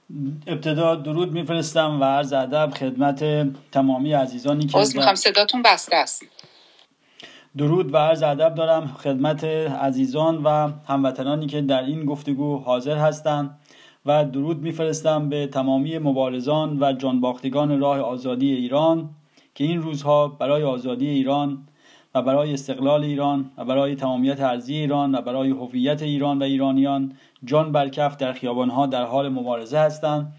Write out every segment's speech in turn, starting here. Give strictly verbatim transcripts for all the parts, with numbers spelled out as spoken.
ابتدا درود میفرستم و عرض ادب خدمت تمامی عزیزانی که عذر میخوام صداتون بسته است. درود و عرض ادب دارم خدمت عزیزان و هموطنانی که در این گفتگو حاضر هستند و درود میفرستم به تمامی مبارزان و جانباختگان راه آزادی ایران که این روزها برای آزادی ایران و برای استقلال ایران و برای تمامیت ارضی ایران و برای هویت ایران و ایرانیان جان برکف در خیابانها در حال مبارزه هستند.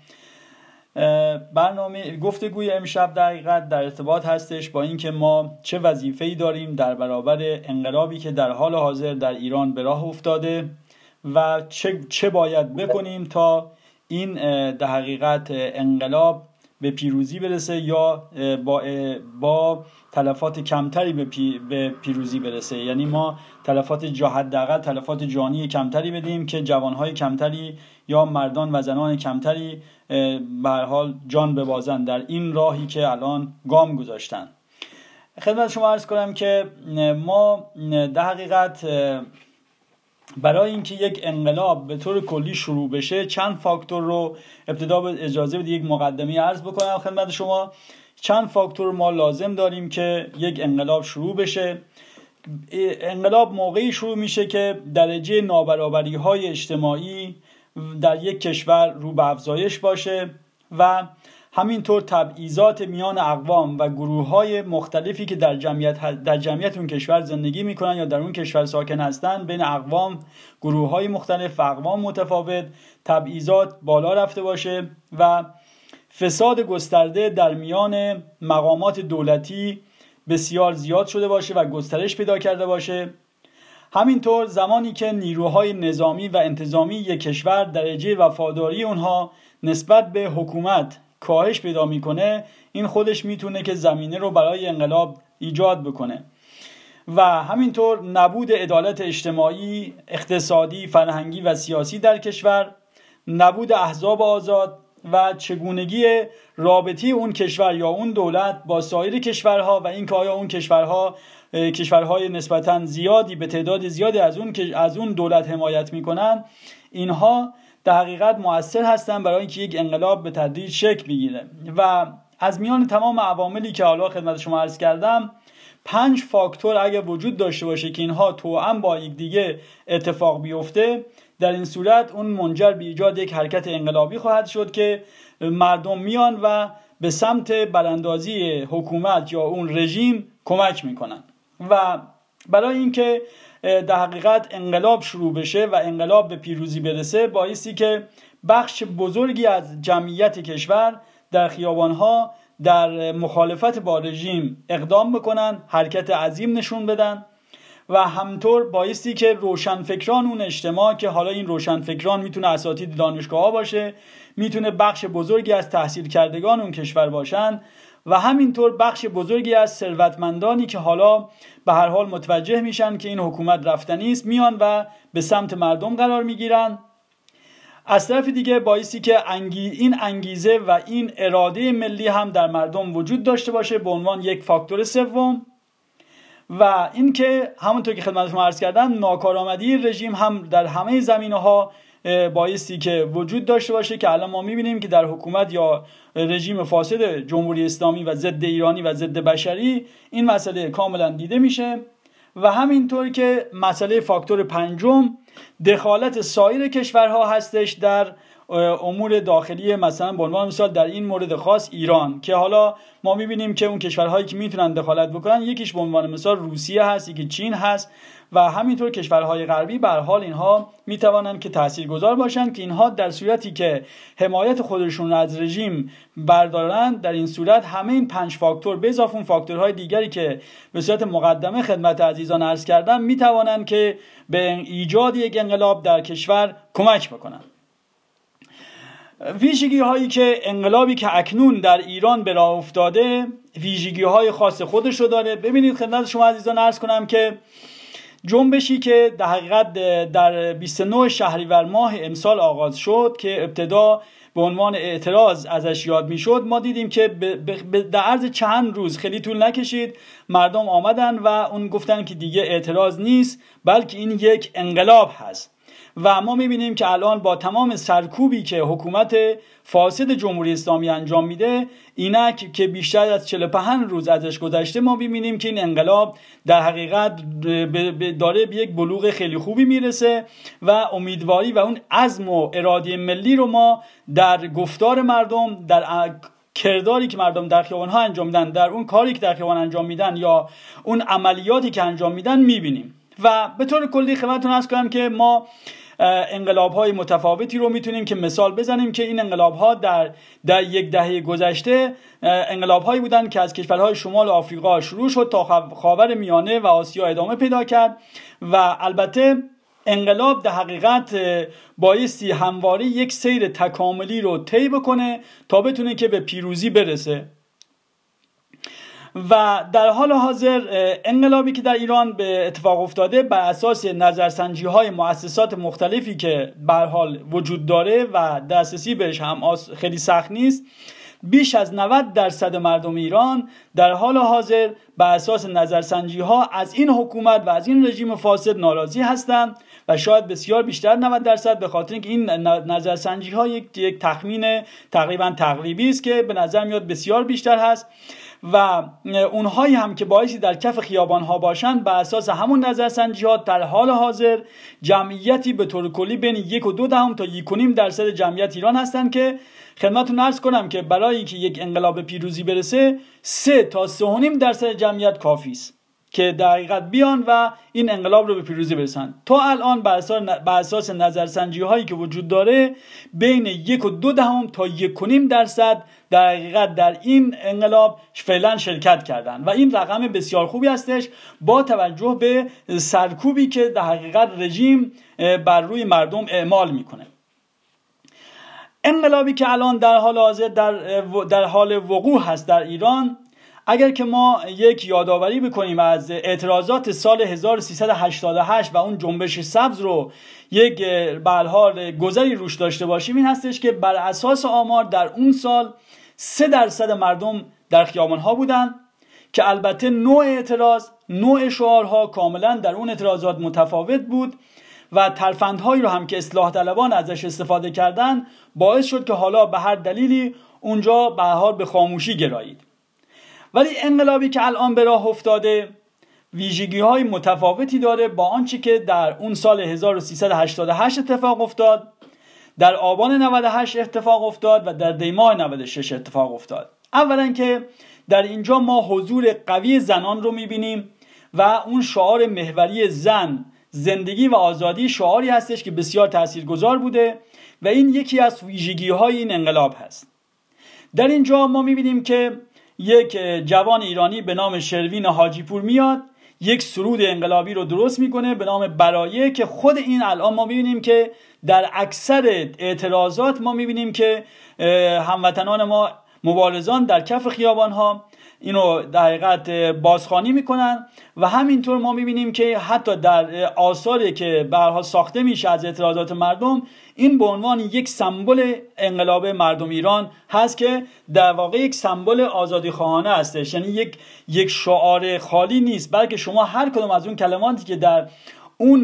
برنامه گفتگوی امشب در حقیقت در ارتباط هستش با اینکه ما چه وظیفه‌ای داریم در برابر انقلابی که در حال حاضر در ایران به راه افتاده و چه چه باید بکنیم تا این در حقیقت انقلاب به پیروزی برسه یا با با تلفات کمتری به, پی به پیروزی برسه. یعنی ما تلفات جا حداقل تلفات جانی کمتری بدیم که جوانهای کمتری یا مردان و زنان کمتری به هر حال جان ببازن در این راهی که الان گام گذاشتن. خدمت شما عرض کنم که ما در حقیقت برای اینکه یک انقلاب به طور کلی شروع بشه چند فاکتور رو ابتدا به اجازه بدید یک مقدمه عرض بکنم خدمت شما. چند فاکتور ما لازم داریم که یک انقلاب شروع بشه. انقلاب موقعی شروع میشه که درجه نابرابری های اجتماعی در یک کشور رو به افزایش باشه و همینطور تبعیضات میان اقوام و گروه‌های مختلفی که در جمعیت در جمعیت اون کشور زندگی میکنن یا در اون کشور ساکن هستن بین اقوام گروه‌های مختلف و اقوام متفاوت تبعیضات بالا رفته باشه و فساد گسترده در میان مقامات دولتی بسیار زیاد شده باشه و گسترش پیدا کرده باشه. همینطور زمانی که نیروهای نظامی و انتظامی یک کشور درجه وفاداری اونها نسبت به حکومت کاهش پیدا میکنه این خودش میتونه که زمینه رو برای انقلاب ایجاد بکنه و همینطور نبود عدالت اجتماعی، اقتصادی، فرهنگی و سیاسی در کشور، نبود احزاب آزاد و چگونگی رابطه اون کشور یا اون دولت با سایر کشورها و اینکه آیا اون کشورها کشورهای نسبتاً زیادی به تعداد زیادی از اون از اون دولت حمایت میکنن، اینها در حقیقت مؤثر هستن برای اینکه یک انقلاب به تدریج شکل بگیره. و از میان تمام عواملی که حالا خدمت شما عرض کردم پنج فاکتور اگه وجود داشته باشه که اینها توأم با یکدیگه اتفاق بیفته، در این صورت اون منجر به ایجاد یک حرکت انقلابی خواهد شد که مردم میان و به سمت براندازی حکومت یا اون رژیم کمک میکنن. و برای اینکه در حقیقت انقلاب شروع بشه و انقلاب به پیروزی برسه بایستی که بخش بزرگی از جمعیت کشور در خیابانها در مخالفت با رژیم اقدام بکنن، حرکت عظیم نشون بدن و همطور بایستی که روشنفکران اون اجتماع که حالا این روشنفکران میتونه اساتید دانشگاه ها باشه، میتونه بخش بزرگی از تحصیل کردگان اون کشور باشن و همینطور بخش بزرگی از ثروتمندانی که حالا به هر حال متوجه میشن که این حکومت رفتنی است میان و به سمت مردم قرار میگیرن. از طرف دیگه بایستی که انگی این انگیزه و این اراده ملی هم در مردم وجود داشته باشه به عنوان یک فاکتور سوم. و اینکه همونطور که خدمت شما عرض کردم ناکارآمدی رژیم هم در همه زمینه‌ها بایستی که وجود داشته باشه که الان ما می‌بینیم که در حکومت یا رژیم فاسد جمهوری اسلامی و ضد ایرانی و ضد بشری این مسئله کاملا دیده میشه. و همینطور که مسئله فاکتور پنجم دخالت سایر کشورها هستش در امور داخلی، مثلا به عنوان مثال در این مورد خاص ایران که حالا ما میبینیم که اون کشورهایی که میتونن دخالت بکنن یکیش به عنوان مثال روسیه هست، یکی چین هست و همینطور کشورهای غربی. به هر حال اینها میتوانن که تاثیرگذار باشن که اینها در صورتی که حمایت خودشون از رژیم بردارن در این صورت همه این پنج فاکتور به اضافه اون فاکتورهای دیگری که به صورت مقدمه خدمت عزیزان عرض کردم میتوانن که به ایجاد یک انقلاب در کشور کمک بکنن. ویژگی هایی که انقلابی که اکنون در ایران به راه افتاده ویژگی های خاص خودش رو داره. ببینید خدمت شما عزیزان عرض کنم که جنبشی که در حقیقت در بیست و نه شهریور ماه امسال آغاز شد که ابتدا به عنوان اعتراض ازش یاد میشد، ما دیدیم که در عرض چند روز خیلی طول نکشید مردم آمدن و اون گفتن که دیگه اعتراض نیست بلکه این یک انقلاب هست و ما میبینیم که الان با تمام سرکوبی که حکومت فاسد جمهوری اسلامی انجام میده، اینک که بیشتر از چهل و پنج روز ازش گذشته، ما میبینیم که این انقلاب در حقیقت داره به یک بلوغ خیلی خوبی میرسه و امیدواری و اون عزم و اراده ملی رو ما در گفتار مردم، در کرداری که مردم در خیابان‌ها انجام میدن، در اون کاری که در خیابان انجام میدن یا اون عملیاتی که انجام میدن میبینیم. و به طور کلی خدمتتون عرض کنم که ما انقلاب‌های متفاوتی رو میتونیم که مثال بزنیم که این انقلاب‌ها در در یک دهه گذشته انقلاب‌هایی بودن که از کشورهای شمال آفریقا شروع شد تا خاور میانه و آسیا ادامه پیدا کرد و البته انقلاب در حقیقت بایستی همواره یک سیر تکاملی رو طی بکنه تا بتونه که به پیروزی برسه. و در حال حاضر انقلابی که در ایران به اتفاق افتاده بر اساس نظرسنجی های مؤسسات مختلفی که به هر حال وجود داره و دسترسی بهش هم خیلی سخت نیست، بیش از نود درصد مردم ایران در حال حاضر بر اساس نظرسنجی ها از این حکومت و از این رژیم فاسد ناراضی هستند و شاید بسیار بیشتر نود درصد، به خاطر اینکه این نظرسنجی ها یک یک تخمین تقریبا تقریبی است که به نظر میاد بسیار بیشتر هست و اونهایی هم که بایستی در کف خیابان ها باشند بر اساس همون نظرسنجی ها در حال حاضر جمعیتی به طور کلی بین یک و دو دهم تا یک و نیم درصد جمعیت ایران هستند که خدمتتون عرض کنم که برای اینکه یک انقلاب پیروزی برسه سه تا سه و نیم درصد جمعیت کافی است که در حقیقت بیان و این انقلاب رو به پیروزی برسن. تا الان بر اساس نظرسنجی هایی که وجود داره بین یک و دو دهم تا یک و نیم درصد در حقیقت در این انقلاب فعلا شرکت کردن و این رقم بسیار خوبی هستش با توجه به سرکوبی که در حقیقت رژیم بر روی مردم اعمال میکنه. انقلابی که الان در حال حاضر در در حال وقوع هست در ایران، اگر که ما یک یادآوری بکنیم از اعتراضات سال هزار و سیصد و هشتاد و هشت و اون جنبش سبز رو یک به هر حال گذری روش داشته باشیم، این هستش که بر اساس آمار در اون سال سه درصد مردم در خیابان‌ها بودن که البته نوع اعتراض، نوع شعارها کاملا در اون اعتراضات متفاوت بود و ترفندهایی رو هم که اصلاح طلبان ازش استفاده کردن باعث شد که حالا به هر دلیلی اونجا به هر حال به خاموشی گرایید. ولی انقلابی که الان به راه افتاده ویژگی‌های متفاوتی داره با آنچه که در اون سال هزار و سیصد و هشتاد و هشت اتفاق افتاد، در آبان نود و هشت اتفاق افتاد و در دی ماه نود و شش اتفاق افتاد. اولا که در اینجا ما حضور قوی زنان رو می‌بینیم و اون شعار محوری زن، زندگی و آزادی شعاری هستش که بسیار تاثیرگذار بوده و این یکی از ویژگی‌های این انقلاب هست. در اینجا ما می‌بینیم که یک جوان ایرانی به نام شروین حاجی پور میاد، یک سرود انقلابی رو درست میکنه به نام برایه که خود این الان ما میبینیم که در اکثر اعتراضات ما میبینیم که هموطنان ما مبارزان در کف خیابانها اینو در حقیقت بازخوانی میکنن و همینطور ما میبینیم که حتی در آثاری که به هر حال ساخته میشه از اعتراضات مردم این به عنوان یک سمبل انقلاب مردم ایران هست که در واقع یک سمبل آزادی خواهانه هستش، یعنی یک یک شعار خالی نیست، بلکه شما هر کدوم از اون کلماتی که در اون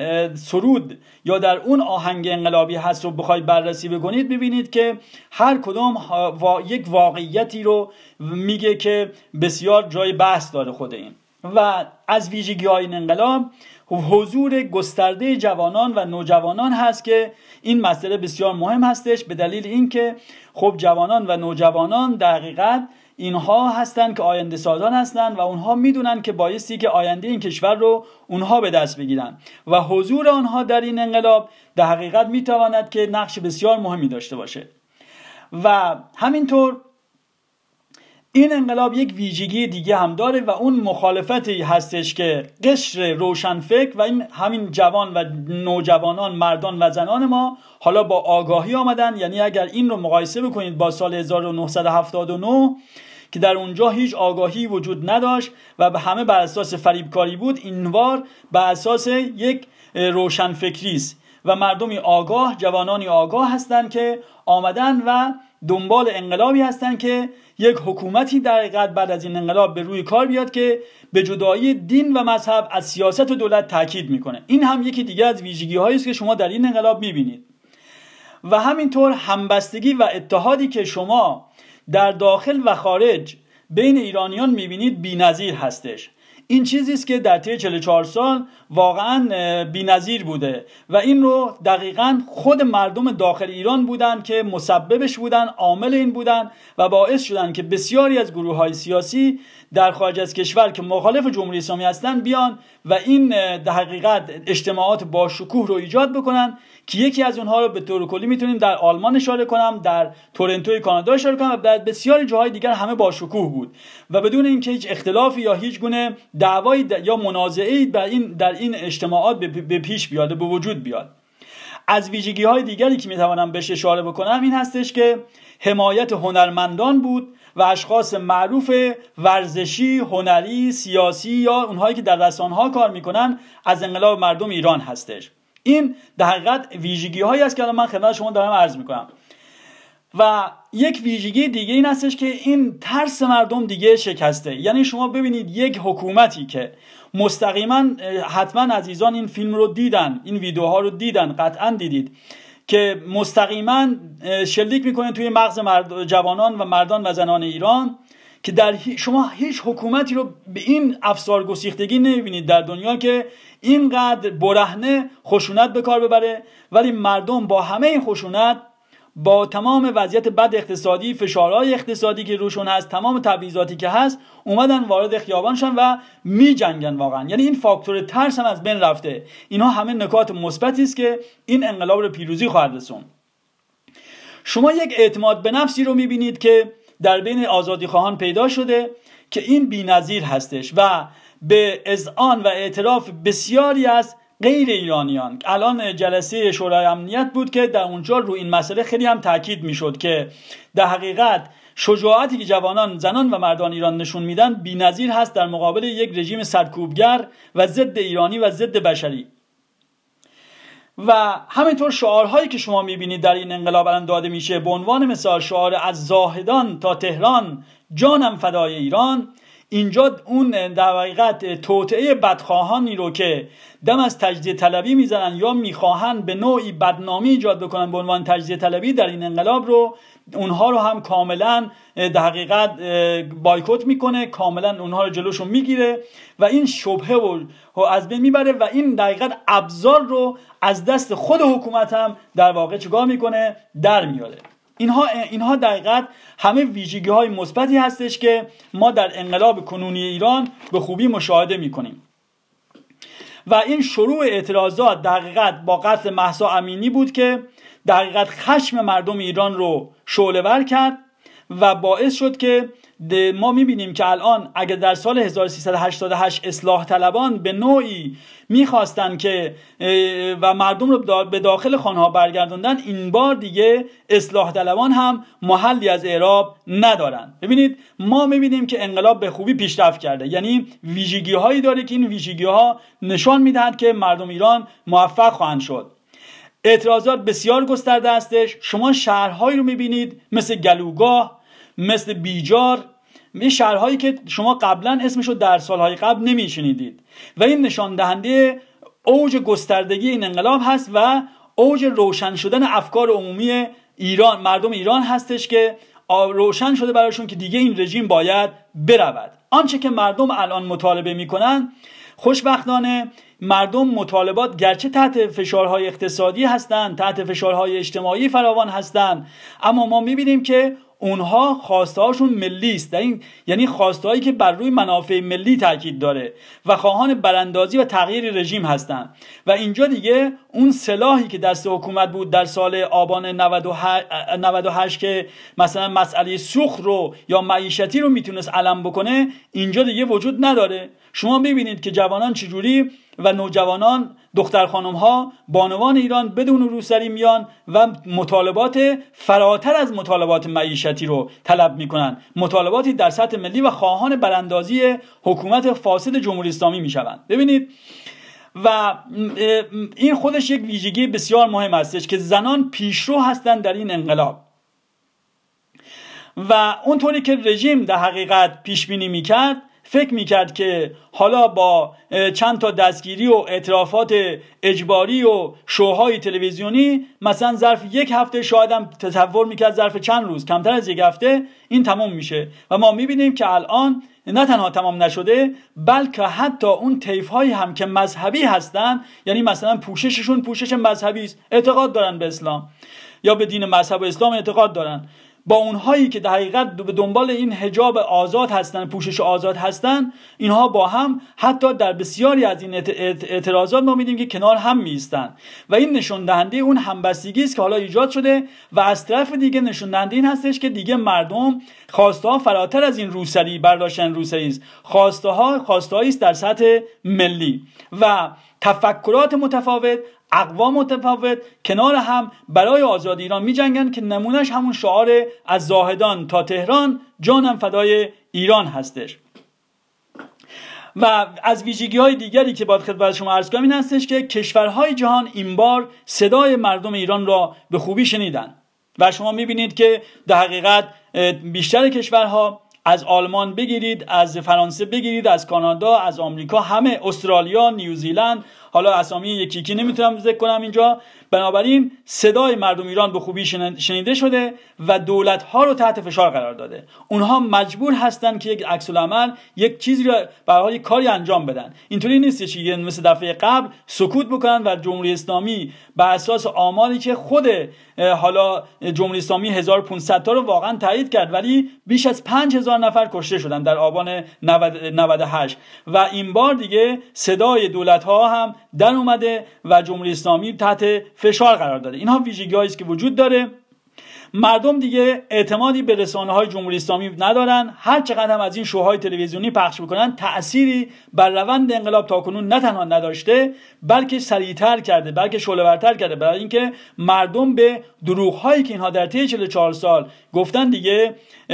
سرود یا در اون آهنگ انقلابی هست رو بخواید بررسی بکنید ببینید که هر کدوم یک واقعیتی رو میگه که بسیار جای بحث داره خود این. و از ویژگی های این انقلاب حضور گسترده جوانان و نوجوانان هست که این مسئله بسیار مهم هستش به دلیل اینکه خب جوانان و نوجوانان در حقیقت اینها هستن که آینده سازان هستن و اونها میدونن که بایستی که آینده این کشور رو اونها به دست بگیرن و حضور آنها در این انقلاب در حقیقت میتواند که نقش بسیار مهمی داشته باشه. و همینطور این انقلاب یک ویژگی دیگه هم داره و اون مخالفتی هستش که قشر روشنفکر و این همین جوان و نوجوانان، مردان و زنان ما حالا با آگاهی آمدن. یعنی اگر این رو مقایسه بکنید با سال هزار و نهصد و هفتاد و نه که در اونجا هیچ آگاهی وجود نداشت و به همه بر اساس فریبکاری بود، اینوار بر اساس یک روشنفکری است و مردمی آگاه، جوانانی آگاه هستند که آمدن و دنبال انقلابی هستند که یک حکومتی در حقیقت بعد از این انقلاب به روی کار بیاد که به جدایی دین و مذهب از سیاست و دولت تاکید میکنه. این هم یکی دیگه از ویژگی هایی است که شما در این انقلاب میبینید. و همینطور همبستگی و اتحادی که شما در داخل و خارج بین ایرانیان میبینید بی‌نظیر هستش. این چیزی است که در طی چهل و چهار سال واقعا بی‌نظیر بوده و این رو دقیقاً خود مردم داخل ایران بودن که مسببش بودن، عامل این بودن و باعث شدن که بسیاری از گروه‌های سیاسی در خارج از کشور که مخالف جمهوری اسلامی هستند بیان و این در حقیقت اجتماعات با شکوه رو ایجاد بکنن که یکی از اونها رو به طور کلی میتونیم در آلمان اشاره کنم، در تورنتو کانادا اشاره کنم و در بسیاری جاهای دیگر همه با شکوه بود و بدون اینکه هیچ اختلافی یا هیچ گونه دعوایی یا منازعه‌ای در این در این اجتماعات به پیش بیاد، به وجود بیاد. از ویژگی‌های دیگری که میتوانم بهش اشاره بکنم این هستش که حمایت هنرمندان بود و اشخاص معروف ورزشی، هنری، سیاسی یا اونهایی که در رسانه‌ها کار میکنن از انقلاب مردم ایران هستش. این در حقیقت ویژگی‌هایی است که الان من خدمت شما دارم عرض میکنم. و یک ویژگی دیگه این هستش که این ترس مردم دیگه شکسته. یعنی شما ببینید یک حکومتی که مستقیما، حتما عزیزان این فیلم رو دیدن، این ویدیوها رو دیدن، قطعا دیدید که مستقیما شلیک میکنه توی مغز مرد، جوانان و مردان و زنان ایران که در شما هیچ حکومتی رو به این افسار گسیختگی نمیبینید در دنیا که اینقدر برهنه خشونت به کار ببره، ولی مردم با همه این خشونت، با تمام وضعیت بد اقتصادی، فشارهای اقتصادی که روشون هست، تمام تبعیضاتی که هست، اومدن وارد خیابان شدن و می جنگن واقعا. یعنی این فاکتور ترس هم از بین رفته. اینها همه نکات مثبتی است که این انقلاب رو پیروزی خواهد رسوند. شما یک اعتماد به نفسی رو میبینید که در بین آزادیخواهان پیدا شده که این بی‌نظیر هستش و به اذعان و اعتراف بسیاری از غیر ایرانیان. الان جلسه شورای امنیت بود که در اونجا رو این مسئله خیلی هم تاکید میشد که در حقیقت شجاعتی که جوانان، زنان و مردان ایران نشون میدن بی‌نظیر هست در مقابل یک رژیم سرکوبگر و ضد ایرانی و ضد بشری. و همینطور شعارهایی که شما میبینید در این انقلاب الان داده میشه، به عنوان مثال شعار از زاهدان تا تهران جانم فدای ایران، اینجا اون در حقیقت توطئه بدخواهانی رو که دم از تجزیه طلبی میزنن یا میخواهن به نوعی بدنامی ایجاد بکنن به عنوان تجزیه طلبی در این انقلاب رو، اونها رو هم کاملا در حقیقت بایکوت میکنه، کاملا اونها رو جلوشون میگیره و این شبهه رو از بین میبره و این در حقیقت ابزار رو از دست خود حکومت هم در واقع چیکار میکنه؟ در میاره. اینها اینها در حقیقت همه ویژگی‌های مثبتی هستش که ما در انقلاب کنونی ایران به خوبی مشاهده می‌کنیم. و این شروع اعتراضات در حقیقت با قتل مهسا امینی بود که در حقیقت خشم مردم ایران رو شعله‌ور کرد و باعث شد که ما می‌بینیم که الان اگر در سال هزار و سیصد و هشتاد و هشت اصلاح طلبان به نوعی میخواستن که و مردم رو به داخل خانه‌ها برگردوندن، این بار دیگه اصلاح طلبان هم محلی از اعراب ندارن. ببینید ما میبینیم که انقلاب به خوبی پیشرفت کرده، یعنی ویژگی هایی داره که این ویژگی ها نشان میدهد که مردم ایران موفق خواهند شد. اعتراضات بسیار گسترده هستش. شما شهرهایی رو میبینید مثل گلوگاه، مثل بیجار، این شهرهایی که شما قبلا اسمشو در سالهای قبل نمیشنیدید و این نشان دهنده اوج گستردگی این انقلاب هست و اوج روشن شدن افکار عمومی ایران، مردم ایران هستش که روشن شده براشون که دیگه این رژیم باید برود. آنچه که مردم الان مطالبه میکنن، خوشبختانه مردم مطالبات گرچه تحت فشارهای اقتصادی هستند، تحت فشارهای اجتماعی فراوان هستند، اما ما میبینیم که اونها خواسته هاشون ملی است، این یعنی خواسته هایی که بر روی منافع ملی تاکید داره و خواهان براندازی و تغییر رژیم هستند. و اینجا دیگه اون سلاحی که دست حکومت بود در سال آبان نود و هشت که مثلا مسئله سوخت رو یا معیشتی رو میتونست علم بکنه، اینجا دیگه وجود نداره. شما میبینید که جوانان چجوری و نوجوانان، دختر خانم ها، بانوان ایران بدون روسری میان و مطالبات فراتر از مطالبات معیشتی رو طلب میکنن، مطالباتی در سطح ملی و خواهان براندازی حکومت فاسد جمهوری اسلامی میشوند. ببینید و این خودش یک ویژگی بسیار مهم هستش که زنان پیشرو هستند در این انقلاب. و اونطوری که رژیم در حقیقت پیش بینی میکرد، فکر میکرد که حالا با چند تا دستگیری و اعترافات اجباری و شوهای تلویزیونی مثلا ظرف یک هفته، شاید هم تصور میکرد ظرف چند روز، کمتر از یک هفته این تمام میشه. و ما میبینیم که الان نه تنها تمام نشده، بلکه حتی اون طیف‌هایی هم که مذهبی هستن، یعنی مثلا پوشششون پوشش مذهبی است، اعتقاد دارن به اسلام یا به دین مذهب اسلام اعتقاد دارن، با اونهایی که در حقیقت به دنبال این حجاب آزاد هستن، پوشش آزاد هستن، اینها با هم حتی در بسیاری از این اعتراضات ما می‌بینیم که کنار هم می‌ایستن و این نشون دهنده اون همبستگی است که حالا ایجاد شده. و از طرف دیگه نشون دهنده این هستش که دیگه مردم خواسته ها فراتر از این روسری برداشتن روسری است، خواسته ها خواسته است در سطح ملی و تفکرات متفاوت، اقوام متفاوت کنار هم برای آزادی ایران می جنگن که نمونهش همون شعار از زاهدان تا تهران جانم فدای ایران هستش. و از ویژگی های دیگری که باید خدمت شما عرض کنم این هستش که کشورهای جهان این بار صدای مردم ایران را به خوبی شنیدن و شما می بینید که در حقیقت بیشتر کشورها، از آلمان بگیرید، از فرانسه بگیرید، از کانادا، از آمریکا، همه، استرالیا، نیوزیلند، حالا اسامی یکی یکی نمیتونم ذکر کنم اینجا، بنابراین صدای مردم ایران به خوبی شنیده شده و دولت‌ها رو تحت فشار قرار داده. اونها مجبور هستن که یک عکس العمل، یک چیزی رو به هر حال کاری انجام بدن. اینطوری نیست که مثل دفعه قبل سکوت بکنن و جمهوری اسلامی بر اساس آماری که خود حالا جمهوری اسلامی هزار و پانصد تا رو واقعا تایید کرد، ولی بیش از پنج هزار نفر کشته شدن در آبان نود و هشت و این بار دیگه صدای دولت‌ها هم در اومده و جمهوری اسلامی تحت فشار قرار داده. اینها ویژگی‌هایی است که وجود داره. مردم دیگه اعتمادی به رسانه‌های جمهوری اسلامی ندارن، هر چقدر هم از این شوهای تلویزیونی پخش بکنن تأثیری بر روند انقلاب تاکنون نه تنها نداشته، بلکه سریعتر کرده، بلکه شعله‌ورتر کرده، برای اینکه مردم به دروغ‌هایی که اینها در طی چهل و چهار سال گفتن دیگه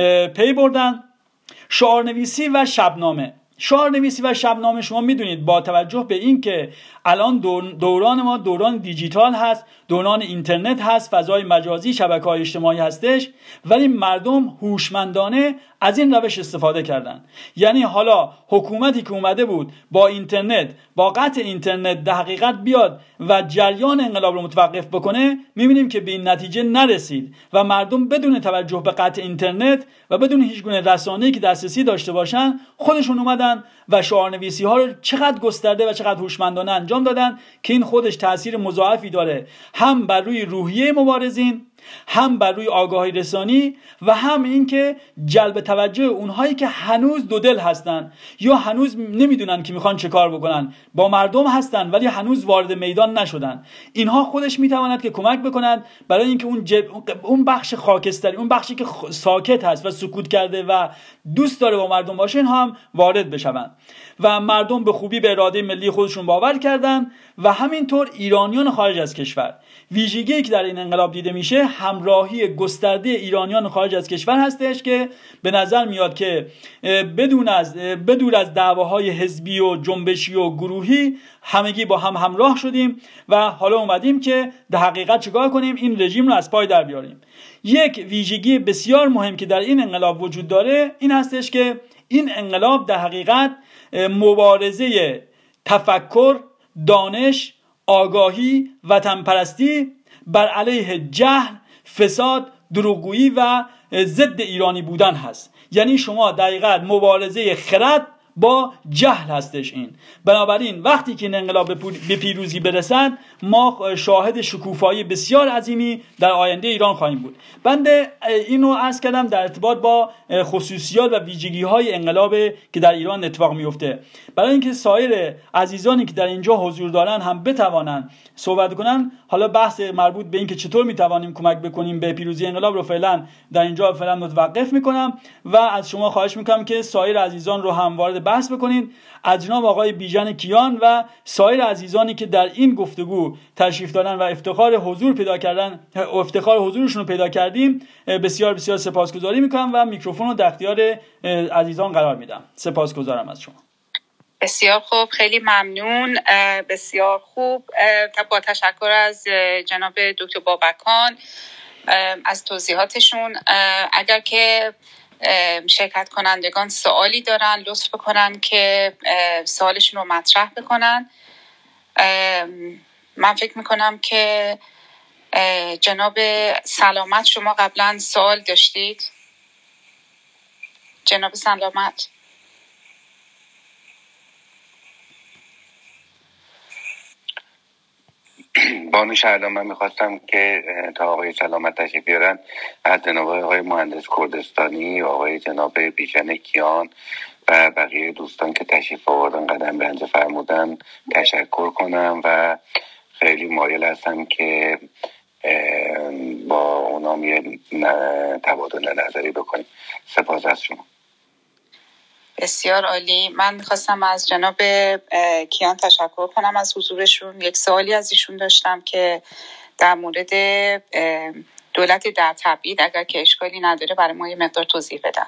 پی بردن. شعارنویسی و شبنامه شعارنویسی و شبنامه شما میدونید با توجه به این که الان دوران ما دوران دیجیتال هست، دوران اینترنت هست، فضای مجازی، شبکه‌های اجتماعی هستش، ولی مردم هوشمندانه از این روش استفاده کردن. یعنی حالا حکومتی که اومده بود با اینترنت، با قطع اینترنت در حقیقت بیاد و جریان انقلاب رو متوقف بکنه، میبینیم که به این نتیجه نرسید و مردم بدون توجه به قطع اینترنت و بدون هیچ گونه رسانه‌ای که دسترسی داشته باشن خودشون اومدن و شعارنویسی ها رو چقدر گسترده و چقدر هوشمندانه انجام دادن که این خودش تأثیر مضاعفی داره، هم بر روی روحیه مبارزین، هم بر روی آگاهی رسانی و هم این که جلب توجه اونهایی که هنوز دودل هستن یا هنوز نمیدونن که میخوان چه کار بکنن، با مردم هستن ولی هنوز وارد میدان نشدن. اینها خودش میتواند که کمک بکنند برای اینکه اون جب... اون بخش خاکستری، اون بخشی که ساکت هست و سکوت کرده و دوست داره با مردم باشه، اینها هم وارد بشن و مردم به خوبی به اراده ملی خودشون باور کردن. و همینطور ایرانیان خارج از کشور، ویژگی که در این انقلاب دیده میشه همراهی گسترده ایرانیان خارج از کشور هستش که به نظر میاد که بدون از بدون از دعواهای حزبی و جنبشی و گروهی همگی با هم همراه شدیم و حالا اومدیم که در حقیقت چیکار کنیم؟ این رژیم رو از پای در بیاریم. یک ویژگی بسیار مهم که در این انقلاب وجود داره این هستش که این انقلاب در حقیقت مبارزه تفکر، دانش، آگاهی، وطن پرستی بر علیه جهل، فساد، دروغگویی و ضد ایرانی بودن هست. یعنی شما دقیقاً مبارزه خرد با جهل هستش این. بنابراین وقتی که این انقلاب به پیروزی برسد ما شاهد شکوفایی بسیار عظیمی در آینده ایران خواهیم بود. بنده اینو عرض کردم در ارتباط با خصوصیات و ویژگی های انقلاب که در ایران اتفاق میفته، برای اینکه سایر عزیزانی که در اینجا حضور دارن هم بتوانن صحبت کنن. حالا بحث مربوط به اینکه چطور میتوانیم کمک بکنیم به پیروزی انقلاب رو فعلا در اینجا فعلا متوقف میکنم و از شما خواهش میکنم که سایر عزیزان رو هم وارد بحث بکنید. از جناب آقای بیژن کیان و سایر عزیزانی که در این گفتگو تشریف دارن و افتخار حضور پیدا کردن افتخار حضورشون رو پیدا کردیم بسیار بسیار سپاسگزاری میکنم و میکروفون رو در اختیار عزیزان قرار میدم. سپاسگزارم از شما. بسیار خوب، خیلی ممنون. بسیار خوب. با تشکر از جناب دکتر بابکان از توضیحاتشون. اگر که شرکت کنندگان سوالی دارن لطف بکنن که سوالشون رو مطرح بکنن. من فکر میکنم که جناب سلامت شما قبلا سوال داشتید. جناب سلامت. بانو شهردان، من میخواستم که تا آقای سلامت تشریف بیارن از جناب آقای مهندس کردستانی و آقای جناب بیژن کیان و بقیه دوستان که تشریف آوردن قدم رنج فرمودن تشکر کنم و خیلی مایل هستم که با اونام یه تبادل نظری بکنیم. سپاس از شما. بسیار عالی. من میخواستم از جناب کیان تشکر کنم از حضورشون. یک سوالی از ایشون داشتم که در مورد دولت در تبعید اگر که اشکالی نداره برای ما یه مقدار توضیح بدن.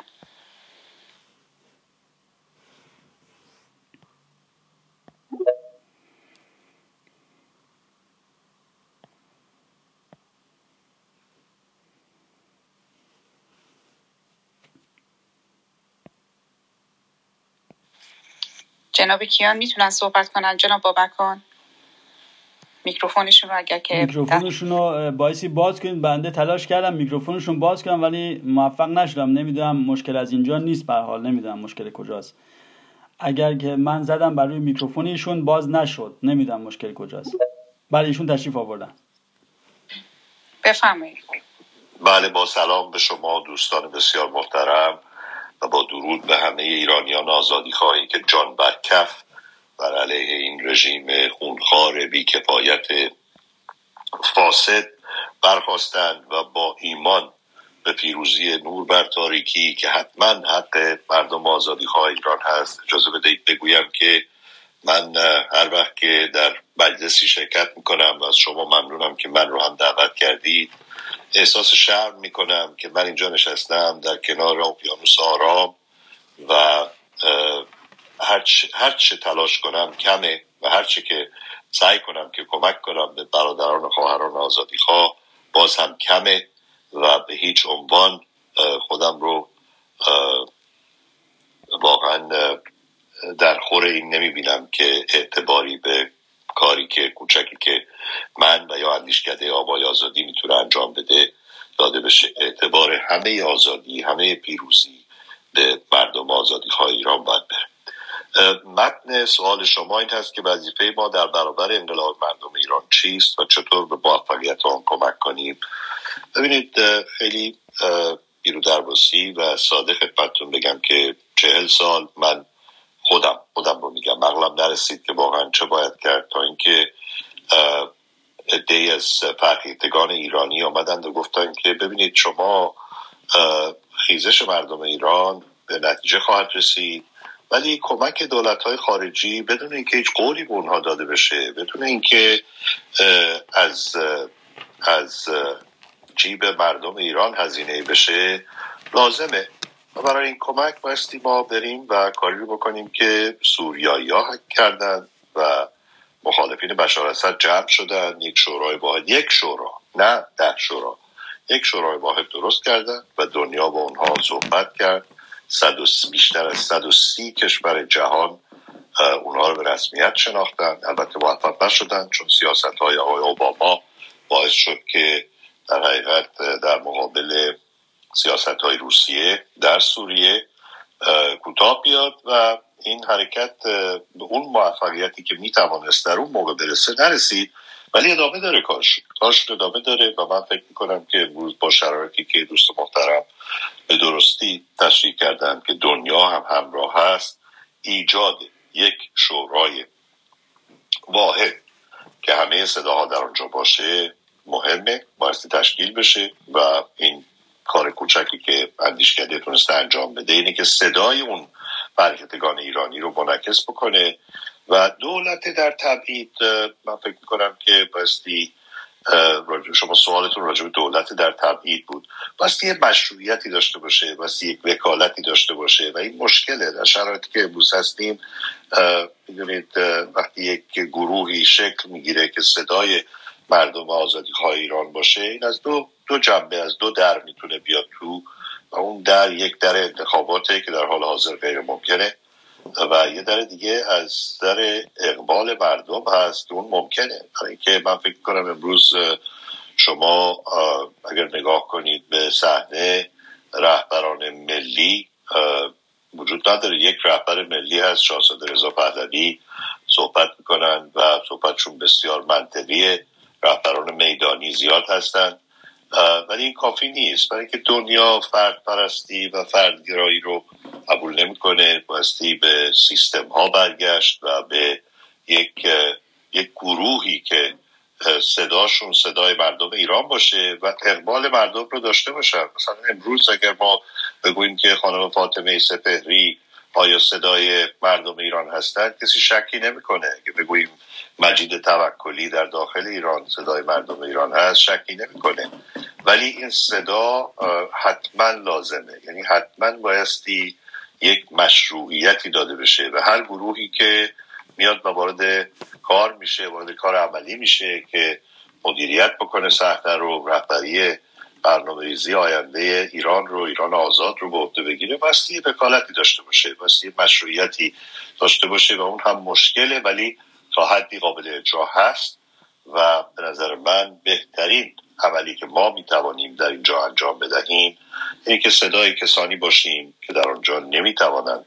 جناب کیان میتونن صحبت کنن؟ جناب بابکان میکروفونشون رو اگر که میکروفونشون رو بایستی باز کنید. بنده تلاش کردم میکروفونشون باز کنم ولی موفق نشدم. نمیدونم مشکل از اینجا نیست، به هر حال نمیدونم مشکل کجاست. اگر که من زدم بر روی میکروفونشون باز نشد، نمیدونم مشکل کجاست. بله ایشون تشریف آوردن. بفرمایید. بله، با سلام به شما دوستان بسیار محترم و با درود به همه ایرانیان آزادی خواهی که جان بر کف بر علیه این رژیم خونخوار بی‌کفایت فاسد برخواستند و با ایمان به پیروزی نور بر تاریکی که حتما حق مردم آزادی خواه ایران هست. اجازه بدهید بگویم که من هر وقت که در مجلسی شرکت میکنم و از شما ممنونم که من رو هم دعوت کردید، احساس شرم میکنم که من اینجا نشستم در کنار اقیانوس آرام و هرچه هر چه تلاش کنم کمه و هرچه که سعی کنم که کمک کنم به برادران و خواهران آزادی خواه باز هم کمه و به هیچ عنوان خودم رو واقعا در خور این نمی بینم که اعتباری به کاری که کوچکی که من و یا اندیشکده آبای آزادی میتونه انجام بده داده بشه. اعتبار همه آزادی، همه پیروزی به مردم آزادی خواه ایران باید بره. متن سوال شما این هست که وظیفه ما در برابر انقلاب مردم ایران چیست و چطور به موفقیت آن کمک کنیم. ببینید، خیلی بیرودرباسی و ساده خدمتتون بگم که چهل سال من خودم خودم رو میگم عقلم نرسید که واقعا چه باید کرد تا اینکه عده‌ای از فرهیختگان ایرانی آمدند و گفتن که ببینید شما خیزش مردم ایران به نتیجه خواهد رسید ولی کمک دولت‌های خارجی بدون اینکه هیچ قولی به اونها داده بشه، بدون اینکه از از جیب مردم ایران هزینه بشه لازمه و برای این کمک بایستی ما بریم و کاری رو بکنیم که سوریایی‌ها کردن و مخالفین بشار اسد جمع شدن، یک شورای واحد، یک شورا نه ده شورا، یک شورای واحد درست کردن و دنیا با اونها صحبت کرد. صد و بیشتر از صد و سی کشور جهان اونها رو به رسمیت شناختن. البته موفق نشدن چون سیاست‌های آقای اوباما باعث شد که در حقیقت در مقابل سیاست‌های روسیه در سوریه کوتاه بیاد و این حرکت به اون موفقیتی که میتوانست در اون موقع برسه نرسید، ولی ادامه داره کارش کارش ادامه داره و من فکر میکنم که امروز با شرایطی که دوست محترم به درستی تشریح کردن که دنیا هم همراه هست، ایجاد یک شورای واحد که همه صداها در آنجا باشه مهمه، بایستی تشکیل بشه و این کار کوچکی که اندیشکده تونسته انجام بده اینه که صدای اون فرهیختگان ایرانی رو منعکس بکنه و دولت در تبعید من فکر میکنم که بایستی شما سوالتون راجع به دولت در تبعید بود، باستی یه مشروعیتی داشته باشه، باستی یک وکالتی داشته باشه و این مشکله در شرایطی که امروز هستیم. میدونید وقتی یک گروهی شکل میگیره که صدای مردم آزادیخواه ایران باشه، این از دو دو جنبه، از دو در میتونه بیاد تو و اون در یک در انتخاباته که در حال حاضر غیر ممکنه و یه در دیگه از در اقبال مردم هست که اون ممکنه. برای اینکه من فکر کنم امروز شما اگر نگاه کنید به صحنه رهبران ملی، وجود نداره. یک رهبر ملی هست، شاهزاده رضا پهلوی، صحبت میکنن و صحبتشون بسیار منطقیه. رهبران میدانی زیاد هستن ولی این کافی نیست، برای اینکه دنیا فرد پرستی و فردگرایی رو قبول نمیکنه. باستی به سیستم ها برگشت و به یک یک گروهی که صداشون صدای مردم ایران باشه و اقبال مردم رو داشته باشن. مثلا امروز اگر ما بگوییم که خانم فاطمه سپهری آیا صدای مردم ایران هستن، کسی شکی نمیکنه. اگه بگوییم مجید توکلی در داخل ایران صدای مردم ایران هست، شکی نمیکنه. ولی این صدا حتما لازمه، یعنی حتما بایستی یک مشروعیتی داده بشه و هر گروهی که میاد و وارد کار میشه، وارد کار عملی میشه که مدیریت بکنه صحنه رو، رهبری برنامه‌ریزی آینده ایران رو، ایران آزاد رو به عهده بگیره، واسه وکالتی داشته باشه، واسه مشروعیتی داشته باشه و اون هم مشکله ولی تا حدی قابل اجرا هست و به نظر من بهترین عملی که ما میتوانیم در اینجا انجام بدهیم اینه که صدای کسانی باشیم که در آنجا نمیتوانند،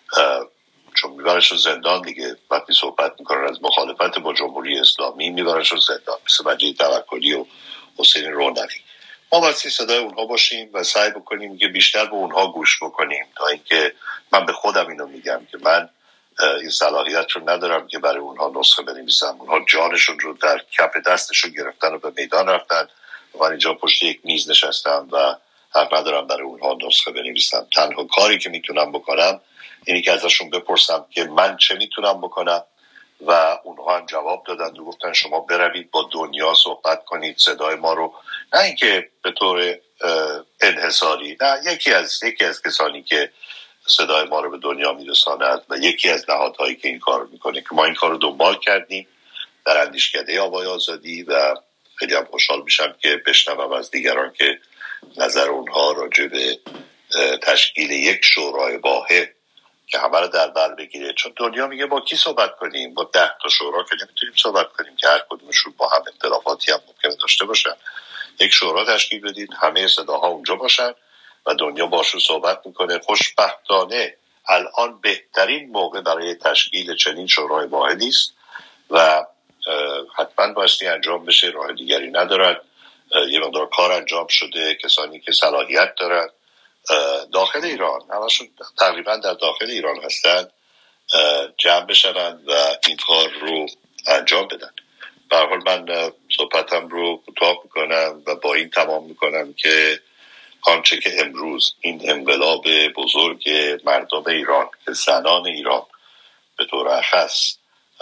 چون میبرنشون زندان دیگه، وقتی صحبت میکنن از مخالفت با جمهوری اسلامی میبرنشون زندان، مثل مجید توکلی و حسین رونقی. ما باید صدای اونها باشیم و سعی بکنیم که بیشتر به اونها گوش بکنیم، تا اینکه من به خودم اینو میگم که من این صلاحیت رو ندارم که برای اونها نسخه بنویسم. اونها جانشون رو در کف دستشون گرفتن و به میدان رفتن و من اینجا پشت یک میز نشستم و حق ندارم برای اونها نسخه بنویسم. تنها کاری که میتونم بکنم اینی که ازشون بپرسم که من چه میتونم بکنم و اونها هم جواب دادن و گفتن شما بروید با دنیا صحبت کنید، صدای ما رو، نه اینکه به طور انحصاری، نه، یکی از یکی از کسانی که صدای ما رو به دنیا میرساند و یکی از نهادهایی که این کار رو میکنه، که ما این کار رو دنبال کردیم در اندیشکده آوای آزادی و خیلی هم خوشحال میشم که بشنوم از دیگران که نظر اونها راجع به تشکیل یک شورای واحد که همه رو در بر بگیره. چون دنیا میگه با کی صحبت کنیم؟ با ده تا شورا که نمیتونیم صحبت کنیم که هر کدومشون با هم اختلافاتی هم ممکنه داشته باشن. یک شورا تشکیل بدید، همه صداها اونجا باشن و دنیا باشون صحبت میکنه. خوشبختانه الان بهترین موقع برای تشکیل چنین شورای واحدی است و حتما بایستی انجام بشه، راه دیگری ندارد. یه مقدار کار انجام شده، کسانی که صلاحیت دارن داخل ایران، همشون تقریبا در داخل ایران هستن، جمع بشن و این کار رو انجام بدن. به هر حال من صحبتم رو کوتاه میکنم و با این تمام میکنم که آنچه که امروز این انقلاب بزرگ مردم ایران که زنان ایران به طور اخص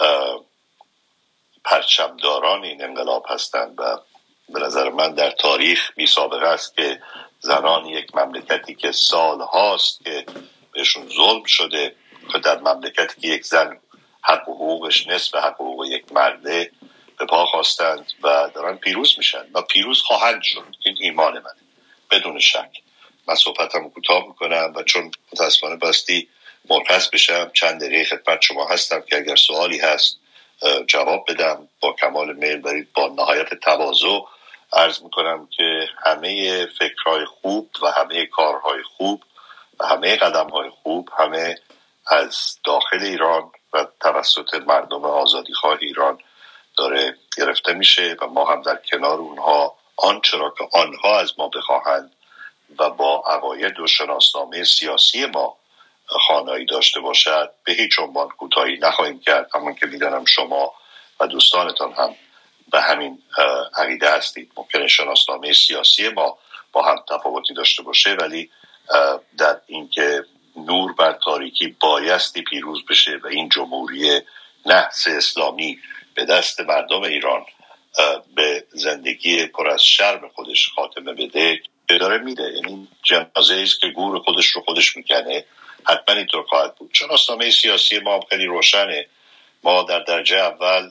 پرچمداران این انقلاب هستند و به نظر من در تاریخ بی سابقه است که زنان یک مملکتی که سال هاست که بهشون ظلم شده که در مملکتی که یک زن حق و حقوقش نصف حق و حقوق یک مرده به پا خواستند و دارن پیروز میشن و پیروز خواهند شد. این ایمان منه بدون شک. من صحبتم کوتاه میکنم و چون متاسفانه باستی مرخص بشم چند دقیقه خدمت شما هستم که اگر سوالی هست جواب بدم. با کمال میل برید. با نهایت تواضع عرض میکنم که همه فکرهای خوب و همه کارهای خوب و همه قدمهای خوب همه از داخل ایران و توسط مردم آزادیخواه ایران داره گرفته میشه و ما هم در کنار اونها آنچه را که آنها از ما بخواهند و با عقاید و شناسنامه سیاسی ما خانایی داشته باشد به هیچ عنوان کوتاهی نخواهیم کرد. همون که میدانم شما و دوستانتان هم به همین عقیده هستید. ممکنه شناسنامه سیاسی ما با هم تفاوتی داشته باشه ولی در اینکه نور بر تاریکی بایستی پیروز بشه و این جمهوری نهضت اسلامی به دست مردم ایران به زندگی پر از شرم خودش خاتمه بده داره میده. یعنی جنازه است که گور خودش رو خودش میکنه، حتما اینطور خواهد بود. چون اسنامه سیاسی ما خیلی روشنه. ما در درجه اول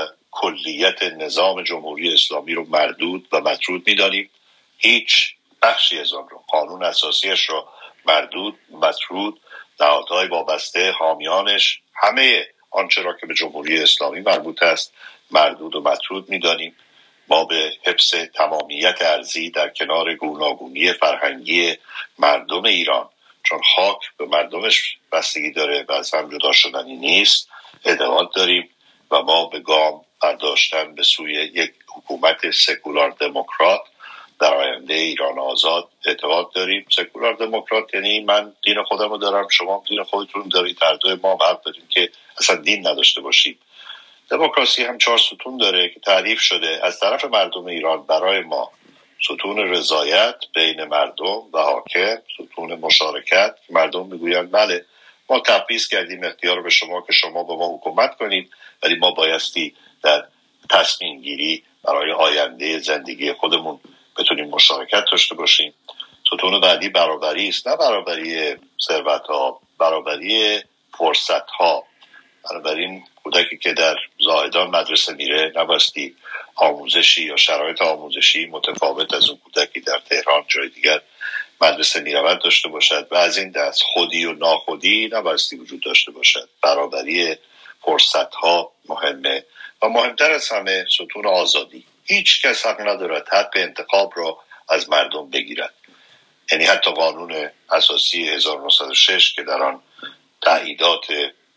کلیت نظام جمهوری اسلامی رو مردود و مطرود میدانیم. هیچ بخشی از آن رو، قانون اساسیش رو مردود، مطرود، نهادهای وابسته، حامیانش، همه آنچه را که به جمهوری اسلامی مربوط است مردود و مطرود میدانیم. ما به حفظ تمامیت ارضی در کنار گوناگونی فرهنگی مردم ایران، چون خاک به مردمش بستگی داره و از هم جدا شدنی نیست، اعتقاد داریم و ما به گام برداشتن به سوی یک حکومت سکولار دموکرات در آینده ایران آزاد اعتقاد داریم. سکولار دموکرات یعنی من دین خودم رو دارم، شما دین خودتون دارید، هر دوی ما حق داریم که اصلا دین نداشته باشیم. دموکراسی هم چهار ستون داره که تعریف شده از طرف مردم ایران برای ما: ستون رضایت بین مردم و حاکم، ستون مشارکت، مردم میگویند بله ما تبعیض کردیم اختیار به شما که شما به ما حکومت کنید، ولی ما بایستی در تصمیم گیری برای آینده زندگی خودمون بتونیم مشارکت داشته باشیم. ستون بعدی برابری است، نه برابری ثروت ها، برابری فرصت ها. بنابراین کودکی که در زاهدان مدرسه میره نبایستی آموزشی یا شرایط آموزشی متفاوت از اون کودکی در تهران جای دیگر مدرسه میرود داشته باشد و از این دست خودی و ناخودی نبایستی وجود داشته باشد. برابری فرصت ها مهمه و مهمتر از همه ستون آزادی. هیچ کس حق ندارد حق انتخاب را از مردم بگیرد. یعنی حتی قانون اساسی هزار و نهصد و شش که در آن تأییدات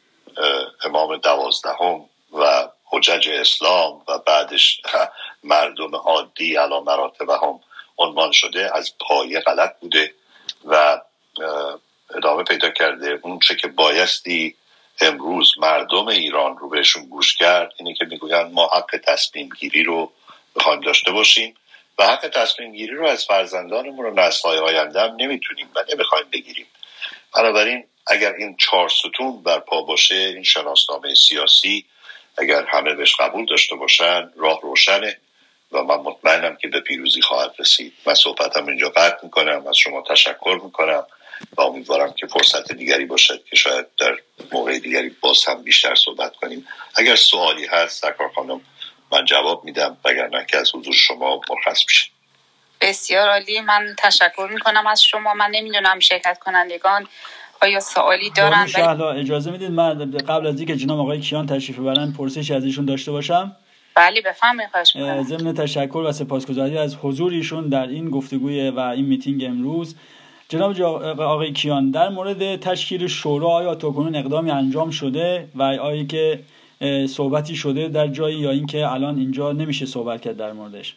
امام دوازدهم و حجج اسلام و بعدش مردم عادی علی مراتب هم عنوان شده از پایه غلط بوده و ادامه پیدا کرده. اون چه که بایستی امروز مردم ایران رو بهشون گوش کرد اینه که میگویند ما حق تصمیم گیری رو بخوایم داشته باشیم و حق تصمیم گیری رو از فرزندانمون و نسل‌های آینده هم نمیتونیم و نمیخوایم بگیریم. بنابراین اگر این چهار ستون برپا باشه، این شناسنامه سیاسی اگر همه بهش قبول داشته باشن، راه روشنه و من مطمئنم که به پیروزی خواهد رسید. من صحبتم اینجا قطع میکنم، از شما تشکر میکنم و امیدوارم که فرصت دیگری باشد که شاید در موقع دیگری باز هم بیشتر صحبت کنیم. اگر سوالی هست سرکار خانم من جواب میدم، وگرنه که از حضور شما مرخص میشه. بسیار عالی، من تشکر میکنم از شما. من نمیدونم شرکت کنندگان آیا سوالی دارن؟ شهلا اجازه میدید من قبل از اینکه جناب آقای کیان تشریف ببرن پرسشی از ایشون داشته باشم؟ بله بفرمایید. خواهش می‌کنم. ضمن تشکر و سپاسگزاری از حضور ایشون در این گفتگوی و این میتینگ امروز، جناب آقای کیان در مورد تشکیل شورا آیا تاکنون اقدامی انجام شده و آیا که صحبتی شده در جایی یا اینکه الان اینجا نمیشه صحبت کرد در موردش؟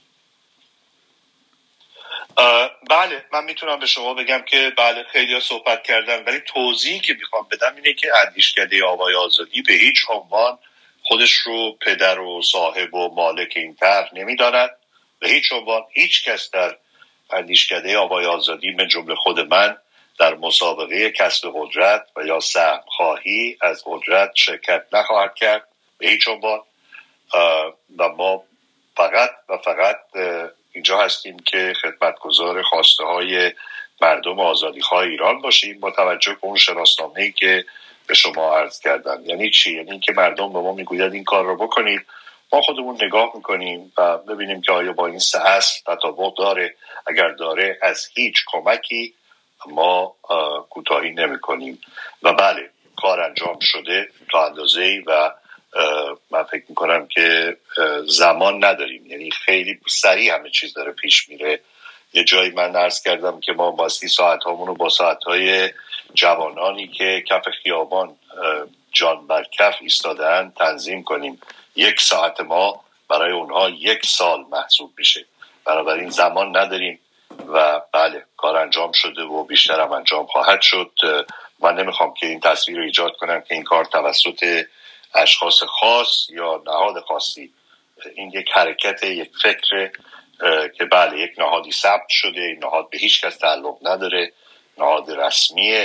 بله من میتونم به شما بگم که بله خیلی ها صحبت کردن، ولی توضیحی که میخوام بدم اینه که اندیشکده آوای آزادی به هیچ عنوان خودش رو پدر و صاحب و مالک این طرح نمیداند. به هیچ عنوان هیچ کس در اندیشکده آوای آزادی من جمله خود من در مسابقه کسب قدرت و یا سهم خواهی از قدرت شرکت نخواهد کرد به هیچ عنوان و ما فقط و فقط اینجا هستیم که خدمتگزار خواسته های مردم آزادیخواه ایران باشیم با توجه به اون شناسنامه‌ای که به شما عرض کردم. یعنی چی؟ یعنی که مردم به ما میگوید این کار رو بکنید، ما خودمون نگاه میکنیم و ببینیم که آیا با این سه اصل تطابق داره. اگر داره از هیچ کمکی ما کوتاهی نمیکنیم و بله کار انجام شده تا اندازه‌ای و من فکر میکنم که زمان نداریم، یعنی خیلی سریع همه چیز داره پیش میره. یه جایی من عرض کردم که ما باستی ساعت هامون رو با ساعت های جوانانی که کف خیابان جان بر کف ایستادن تنظیم کنیم. یک ساعت ما برای اونها یک سال محسوب میشه. بنابراین زمان نداریم و بله کار انجام شده و بیشتر هم انجام خواهد شد. من نمیخوام که این تصویر رو ایجاد کنم که این کار توسط اشخاص خاص یا نهاد خاصی، این یک حرکت، یک فکر که بله یک نهادی ثبت شده، این نهاد به هیچ کس تعلق نداره، نهاد رسمیه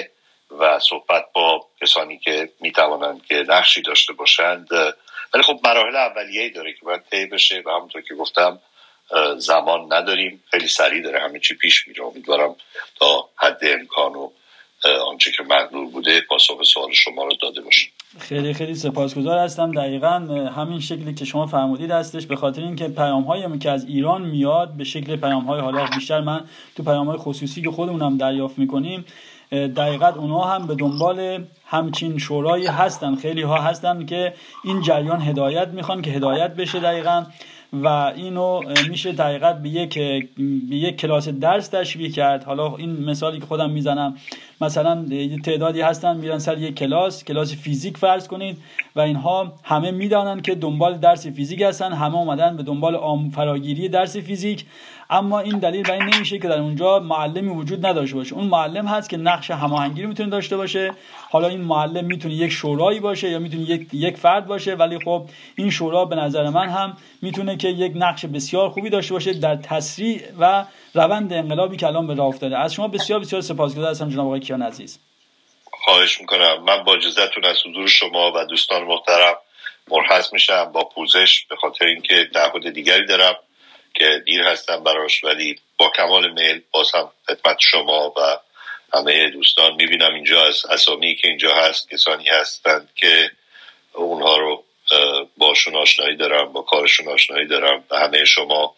و صحبت با کسانی که میتوانند که نقشی داشته باشند، ولی خب مراحل اولیه‌ای داره که باید طی بشه و همونطور که گفتم زمان نداریم، خیلی سریع داره همه چی پیش میره. امیدوارم تا حد امکان و آنچه که مقدور بوده پاسخ سوال شما رو داده باشم. خیلی خیلی سپاسگزار هستم. دقیقاً همین شکلی که شما فرمودید هستش، به خاطر اینکه پیام‌هایی که از ایران میاد به شکل پیام‌های، حالا بیشتر من تو پیام‌های خصوصی که خودمونم دریافت می‌کنیم، دقیقاً اونها هم به دنبال همچین شورایی هستن. خیلی ها هستن که این جریان هدایت میخوان که هدایت بشه دقیقاً، و اینو میشه دقیقاً به یک به یک کلاس درس تشبیه کرد. حالا این مثالی که خودم میزنم، مثلا تعدادی هستن میرن سر یک کلاس کلاس فیزیک فرض کنید و اینها همه میدانن که دنبال درس فیزیک هستن، همه اومدن به دنبال فراگیری درس فیزیک، اما این دلیل بر این نمیشه که در اونجا معلمی وجود نداشته باشه. اون معلم هست که نقش هماهنگی رو میتونه داشته باشه. حالا این معلم میتونه یک شورایی باشه یا میتونه یک یک فرد باشه، ولی خب این شورا به نظر من هم میتونه که یک نقش بسیار خوبی داشته باشه در تسریع و روند انقلابی که الان به راه افتاده. از شما بسیار بسیار سپاسگزار هستم جناب آقای کیان عزیز. خواهش میکنم. من با اجازهتون از حضور شما و دوستان محترم مرخص میشم با پوزش، به خاطر اینکه تعهد دیگری دارم که دیر هستم براش، ولی با کمال میل باز هم خدمت شما و همه دوستان میبینم اینجا از اسامی که اینجا هست کسانی هستند که اونها رو باشون آشنایی دارم، با کارشون آشنایی دارم و همه شما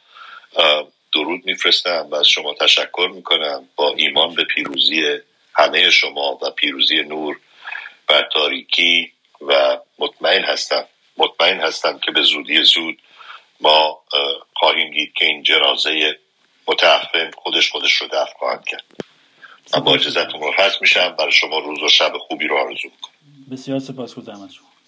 درود میفرستم و از شما تشکر میکنم، با ایمان به پیروزی همه شما و پیروزی نور بر تاریکی، و مطمئن هستم مطمئن هستم که به زودی زود ما خواهیم دید که این جنازه متعفن خودش خودش رو دفن خواهد کرد. من با اجازهتون مرخص میشم. برای شما روز و شب خوبی رو آرزو میکنم. بسیار سپاسگزارم از شما.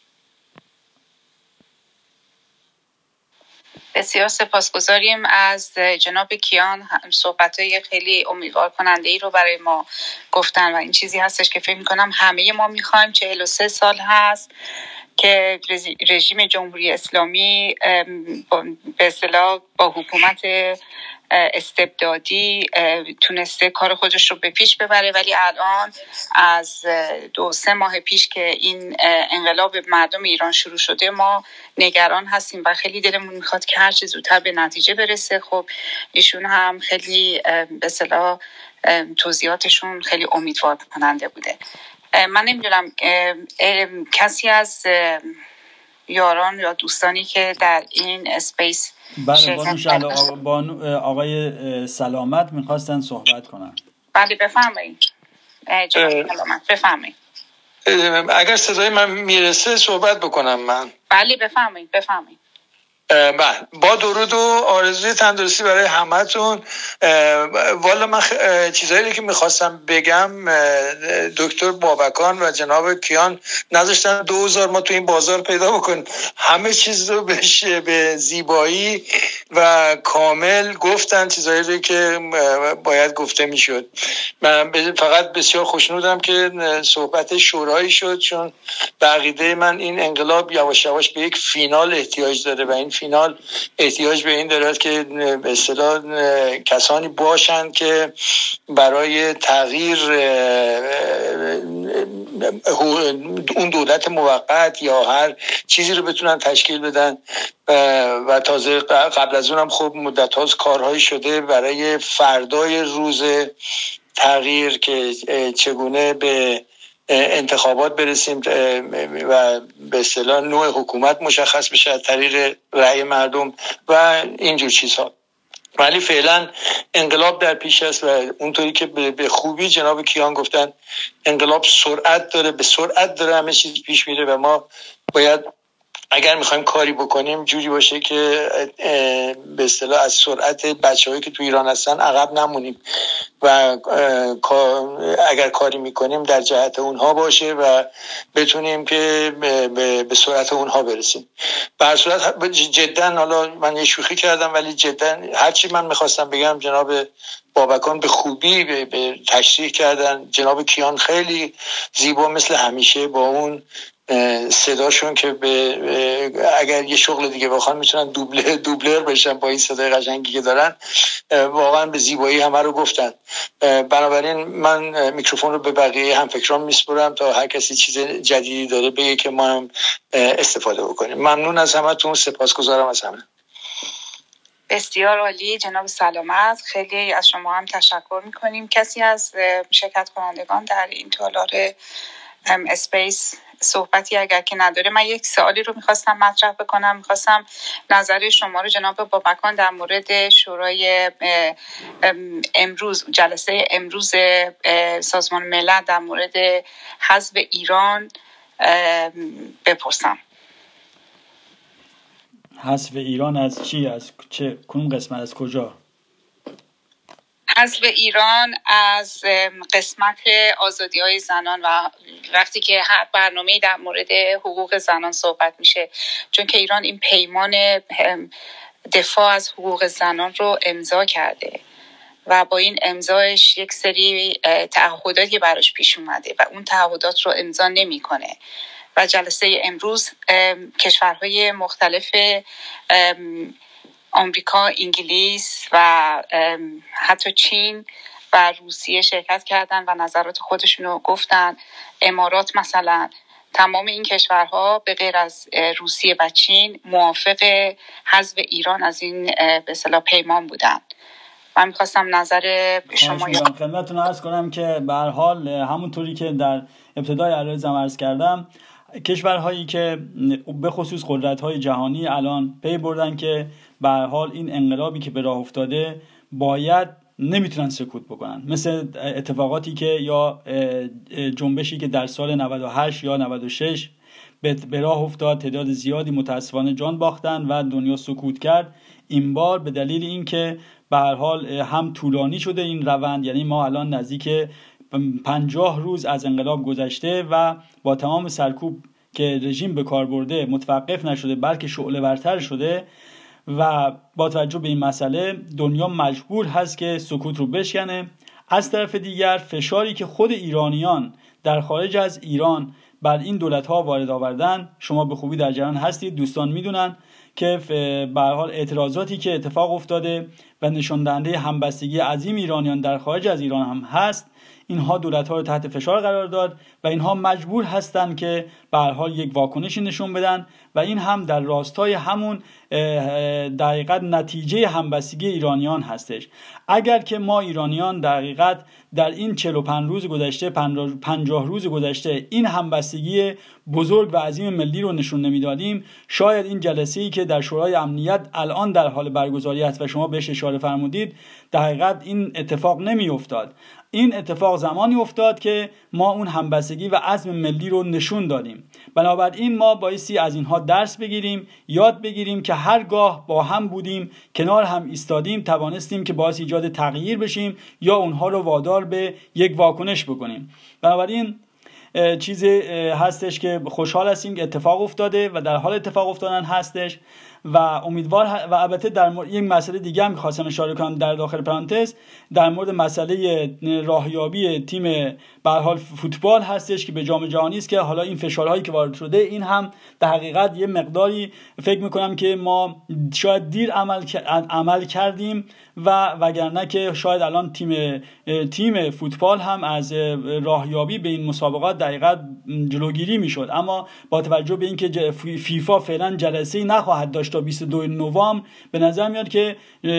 بسیار سپاسگزاریم از جناب کیان. صحبت‌های خیلی امیدوار کننده ای رو برای ما گفتن و این چیزی هستش که فکر می‌کنم همه ما می‌خوایم. چهل و سه سال هست که رژیم جمهوری اسلامی به اصطلاح با حکومت استبدادی تونسته کار خودش رو به پیش ببره، ولی الان از دو سه ماه پیش که این انقلاب مردم ایران شروع شده ما نگران هستیم و خیلی دلمون میخواد که هر چه زودتر به نتیجه برسه. خب ایشون هم خیلی به اصطلاح توضیحاتشون خیلی امیدوار کننده بوده. من نمیدونم کسی از یاران یا دوستانی که در این اسپیس بله بانو شهلا بانو آقای سلامت میخواستن صحبت کنن. بله بفرمایید جناب سلامت بفرمایید. اگر صدای من میرسه صحبت بکنم من. بله بفرمایید بفرمایید. بله با درود و آرزوی تندرستی برای همتون. والا من چیزایی که میخواستم بگم دکتر بابکان و جناب کیان نذاشتن دو هزار ما تو این بازار پیدا بکنیم. همه چیز رو بشه به زیبایی و کامل گفتن، چیزایی رو که باید گفته میشد. من فقط بسیار خوشنودم که صحبت شورایی شد، چون به عقیده من این انقلاب یواش یواش به یک فینال احتیاج داره و این فینال احتیاج به این دارد که به اصطلاح کسانی باشند که برای تغییر اون دولت موقت یا هر چیزی رو بتونن تشکیل بدن. و تازه قبل از اونم خب مدت هاست کارهایی شده برای فردای روز تغییر که چگونه به انتخابات برسیم و به اصطلاح نوع حکومت مشخص بشه از طریق رأی مردم و اینجور چیزها. ولی فعلا انقلاب در پیش است و اونطوری که به خوبی جناب کیان گفتن انقلاب سرعت داره، به سرعت داره همه چیز پیش میره و ما باید اگر میخوایم کاری بکنیم جوری باشه که به اصطلاح از سرعت بچه‌هایی که تو ایران هستن عقب نمونیم و اگر کاری میکنیم در جهت اونها باشه و بتونیم که به سرعت اونها برسیم. به هر صورت جدا، حالا من یه شوخی کردم ولی جدا هرچی من میخواستم بگم جناب بابکان به خوبی به تشریح کردن. جناب کیان خیلی زیبا مثل همیشه با اون صداشون که به اگر یه شغل دیگه بخوان میتونن دوبله دوبلر بشن با این صدای قشنگی که دارن، واقعا به زیبایی همه رو گفتن. بنابراین من میکروفون رو به بقیه همفکران میسپرم تا هر کسی چیز جدیدی داره بگه که ما هم استفاده بکنیم. ممنون از همتون، سپاسگزارم از همه. بسیار عالی جناب سلامت، خیلی از شما هم تشکر میکنیم. کسی از شرکت کنندگان در این تالار اسپیس صحبتی اگر که نداره، من یک سوالی رو میخواستم مطرح بکنم. میخواستم نظر شما رو جناب بابکان در مورد شورای امروز، جلسه امروز سازمان ملل در مورد حذف ایران بپرسم. حذف ایران از چی؟ از چه کنون قسمت؟ از کجا؟ حذف ایران از قسمت آزادی‌های زنان و وقتی که هر برنامه‌ای در مورد حقوق زنان صحبت میشه، چون که ایران این پیمان دفاع از حقوق زنان رو امضا کرده و با این امضاش یک سری تعهداتی براش پیش اومده و اون تعهدات رو امضا نمی‌کنه و جلسه امروز کشورهای مختلف آمریکا، انگلیس و حتی چین و روسیه شرکت کردن و نظرات خودشونو گفتن. امارات مثلا، تمام این کشورها به غیر از روسیه و چین موافق حذف ایران از این به اصطلاح پیمان بودن. من می‌خواستم نظر شما یا خدمتتون عرض کنم که به هر حال همونطوری که در ابتدای عرضم عرض کردم، کشورهایی که به خصوص قدرت‌های جهانی الان پی بردن که به هر حال این انقلابی که به راه افتاده باید، نمیتونن سکوت بکنن. مثل اتفاقاتی که یا جنبشی که در سال نود و هشت یا نود و شش به راه افتاد، تعداد زیادی متاسفانه جان باختن و دنیا سکوت کرد. این بار به دلیل اینکه به هر حال هم طولانی شده این روند، یعنی ما الان نزدیک پنجاه روز از انقلاب گذشته و با تمام سرکوب که رژیم به کار برده متوقف نشده بلکه شعله ورتر شده و با توجه به این مسئله دنیا مجبور هست که سکوت رو بشکنه. از طرف دیگر فشاری که خود ایرانیان در خارج از ایران بر این دولت‌ها وارد آوردن، شما به خوبی در جریان هستید، دوستان میدونن که به هر حال اعتراضاتی که اتفاق افتاده و نشان دهنده همبستگی عظیم ایرانیان در خارج از ایران هم هست، اینها دولت‌ها رو تحت فشار قرار داد و اینها مجبور هستند که به هر حال یک واکنشی نشون بدن و این هم در راستای همون در حقیقت نتیجه همبستگی ایرانیان هستش. اگر که ما ایرانیان در حقیقت در این چهل و پنج روز گذشته، پنجاه روز گذشته این همبستگی بزرگ و عظیم ملی رو نشون نمیدادیم، شاید این جلسه‌ای که در شورای امنیت الان در حال برگزاری است و شما بهش اشاره فرمودید، در حقیقت این اتفاق نمیافتاد. این اتفاق زمانی افتاد که ما اون همبستگی و عزم ملی رو نشون دادیم. بنابراین ما بایستی از اینها درس بگیریم، یاد بگیریم که هرگاه با هم بودیم، کنار هم ایستادیم، توانستیم که باعث ایجاد تغییر بشیم یا اونها رو وادار به یک واکنش بکنیم. بنابراین چیزی هستش که خوشحال هستیم که اتفاق افتاده و در حال اتفاق افتادن هستش و امیدوار و البته در مورد یک مسئله دیگه هم می‌خواستم اشاره کنم در داخل پرانتز، در مورد مسئله راهیابی تیم به هر حال فوتبال هستش که به جام جهانی است که حالا این فشارهایی که وارد شده، این هم در حقیقت یه مقداری فکر می‌کنم که ما شاید دیر عمل عمل کردیم و وگرنه که شاید الان تیم تیم فوتبال هم از راهیابی به این مسابقات در حقیقت جلوگیری می‌شد. اما با توجه به اینکه فیفا فعلا جلسه‌ای نخواهد داشت تا بیست و دوم نوامبر، به نظر میاد که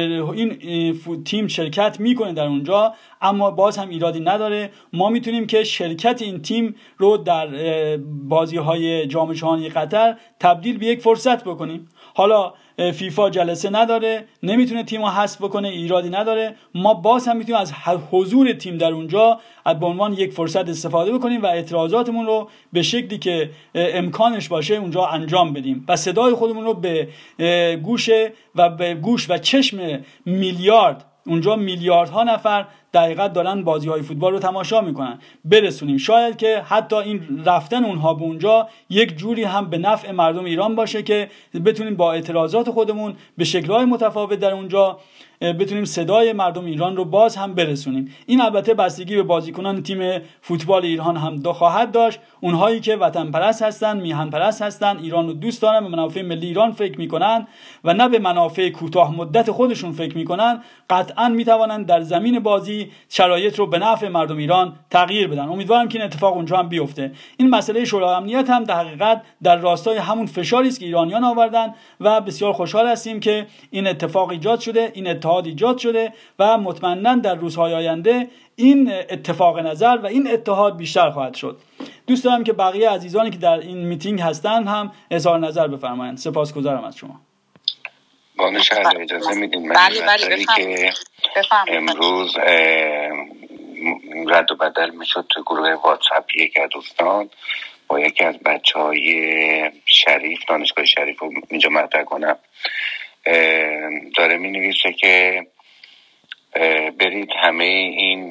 این تیم شرکت میکنه در اونجا، اما باز هم ایرادی نداره. ما میتونیم که شرکت این تیم رو در بازی‌های جام جهانی قطر تبدیل به یک فرصت بکنیم. حالا فیفا جلسه نداره، نمیتونه تیمو حذف بکنه، ایرادی نداره. ما باز هم میتونیم از حضور تیم در اونجا به عنوان یک فرصت استفاده بکنیم و اعتراضاتمون رو به شکلی که امکانش باشه اونجا انجام بدیم و صدای خودمون رو به گوش و به گوش و چشم میلیارد، اونجا میلیاردها نفر در حقیقت دارن بازی‌های فوتبال رو تماشا میکنن برسونیم. شاید که حتی این رفتن اونها به اونجا یک جوری هم به نفع مردم ایران باشه که بتونیم با اعتراضات خودمون به شکل‌های متفاوت در اونجا بتونیم صدای مردم ایران رو باز هم برسونیم. این البته بستگی به بازیکنان تیم فوتبال ایران هم دو خواهد داشت. اونهایی که وطن پرست هستن، میهن پرست هستن، ایران رو دوست دارن، به منافع ملی ایران فکر میکنن و نه به منافع کوتاه مدت خودشون فکر میکنن، قطعاً میتوانن در زمین بازی شرایط رو به نفع مردم ایران تغییر بدن. امیدوارم که این اتفاق اونجا هم بیفته. این مسئله شورای امنیت هم در حقیقت در راستای همون فشاری است که ایرانیان آوردن و بسیار خوشحال هستیم که این اتفاق ایجاد شده، این اتحاد ایجاد شده و مطمئناً در روزهای آینده این اتفاق نظر و این اتحاد بیشتر خواهد شد. دوست دارم که بقیه عزیزانی که در این میتینگ هستن هم اظهار نظر بفرمایند. سپاسگزارم از شما. بانو شهر اجازه میدین من بله بله که امروز رد و بدل میشد تو گروه واتساپ یکی از دوستان با یکی از بچه های شریف، دانشگاه شریف رو اینجا مطرح کنم، داره می نویسه که برید همه این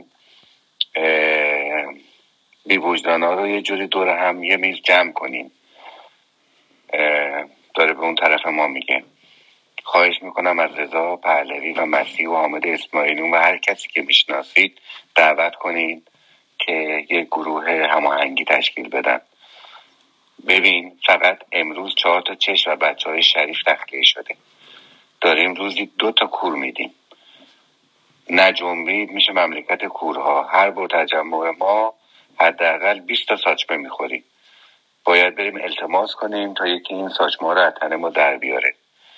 بی وجدان ها رو یه جوری دور هم یه میز جمع کنیم. داره به اون طرف ما میگه. خواهش میکنم از رضا پهلوی و مسیح و حامد اسماعیلیون و هر کسی که میشناسید دعوت کنید که یک گروه هماهنگی تشکیل بدن. ببین فقط امروز چهار تا چش و بچه های شریف تخلیه شده. داریم روزی دو تا کور میدیم. نجنبید میشه مملکت کورها. هر بار تجمع ما حداقل بیست تا ساچمه میخوریم. باید بریم التماس کنیم تا یکی این ساچمه رو از تن ما در بیاره.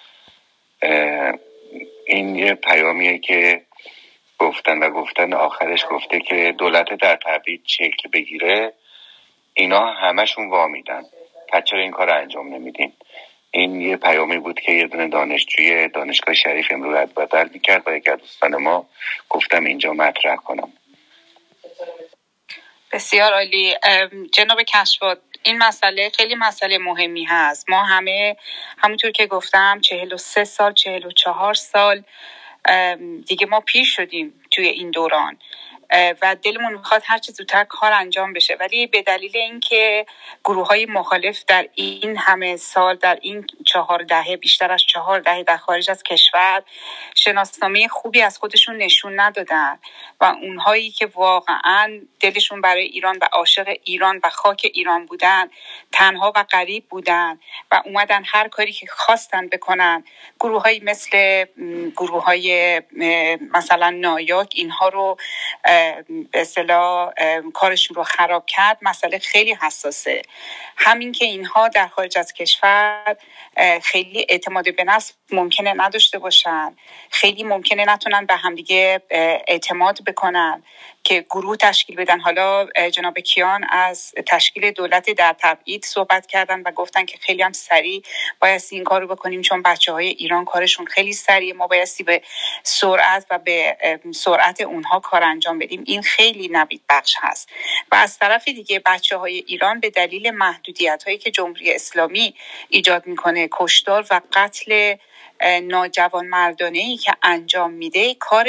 این یه پیامیه که گفتن و گفتن آخرش گفته که دولت در تبعید شکل بگیره اینا همشون وامیدن، پس چرا این کار انجام نمیدین؟ این یه پیامی بود که یه دونه دانشجوی دانشگاه شریف امروز رد بدل میکرد و یکی از دوستان ما گفتم اینجا مطرح کنم. بسیار عالی. جناب کشفات، این مسئله خیلی مسئله مهمی هست. ما همه همونطور که گفتم چهل و سه سال چهل و چهار سال دیگه ما پیر شدیم توی این دوران و دلمون میخواد هر چه زودتر کار انجام بشه، ولی به دلیل اینکه گروه‌های مخالف در این همه سال، در این چهار دهه، بیشتر از چهار دهه در خارج از کشور شناسنامه خوبی از خودشون نشون ندادن و اونهایی که واقعاً دلشون برای ایران و عاشق ایران و خاک ایران بودن تنها و غریب بودن و اومدن هر کاری که خواستن بکنن. گروه‌هایی مثل گروه‌های مثلا نایاک اینها رو به اصطلاح کارشون رو خراب کرد. مسئله خیلی حساسه. همین که اینها در خارج از کشور خیلی اعتماد به نفس ممکنه نداشته باشن، خیلی ممکنه نتونن به همدیگه اعتماد بکنن که گروه تشکیل بدن. حالا جناب کیان از تشکیل دولت در تبعید صحبت کردن و گفتن که خیلی هم سریع باید این کار رو بکنیم چون بچه‌های ایران کارشون خیلی سریع، ما بایستی به سرعت و به سرعت اونها کار انجام بدیم. این خیلی نوید بخش هست. و از طرف دیگه بچه‌های ایران به دلیل محدودیت‌هایی که جمهوری اسلامی ایجاد میکنه، کشتار و قتل ناجوان مردانه‌ای که انجام میده، کار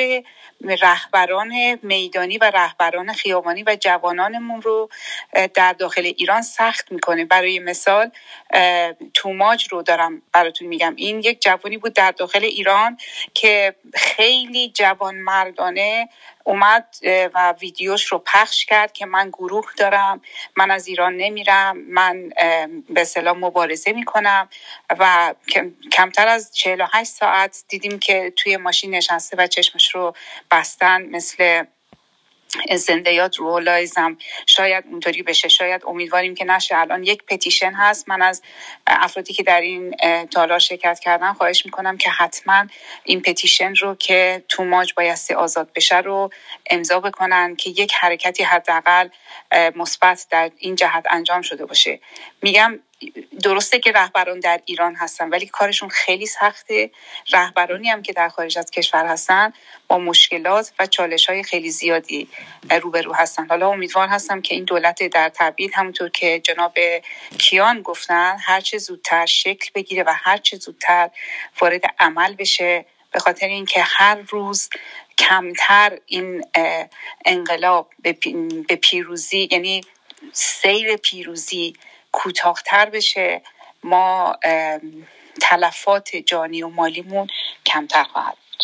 رهبران میدانی و رهبران خیابانی و جوانانمون رو در داخل ایران سخت میکنه. برای مثال توماج رو دارم براتون میگم. این یک جوانی بود در داخل ایران که خیلی جوان مردانه اومد و ویدیوش رو پخش کرد که من گروه دارم، من از ایران نمیرم، من به اصطلاح مبارزه میکنم و کمتر از چهل و هشت ساعت دیدیم که توی ماشین نشسته و چشمش رو بستن. مثل زنده یاد روح لایزم شاید اونطوری بشه، شاید امیدواریم که نشه. الان یک پتیشن هست. من از افرادی که در این تالار شرکت کردن خواهش میکنم که حتما این پتیشن رو که توماج بایستی آزاد بشه رو امضا بکنن که یک حرکتی حداقل مثبت در این جهت انجام شده باشه. میگم درسته که رهبران در ایران هستن ولی کارشون خیلی سخته. رهبرانی هم که در خارج از کشور هستن با مشکلات و چالش‌های خیلی زیادی روبرو هستن. حالا امیدوار هستم که این دولت در تبعید همونطور که جناب کیان گفتن هر چه زودتر شکل بگیره و هر چه زودتر وارد عمل بشه، به خاطر اینکه هر روز کمتر این انقلاب به پیروزی، یعنی سیر پیروزی کوتاه‌تر بشه، ما تلفات جانی و مالیمون کمتر خواهد بود.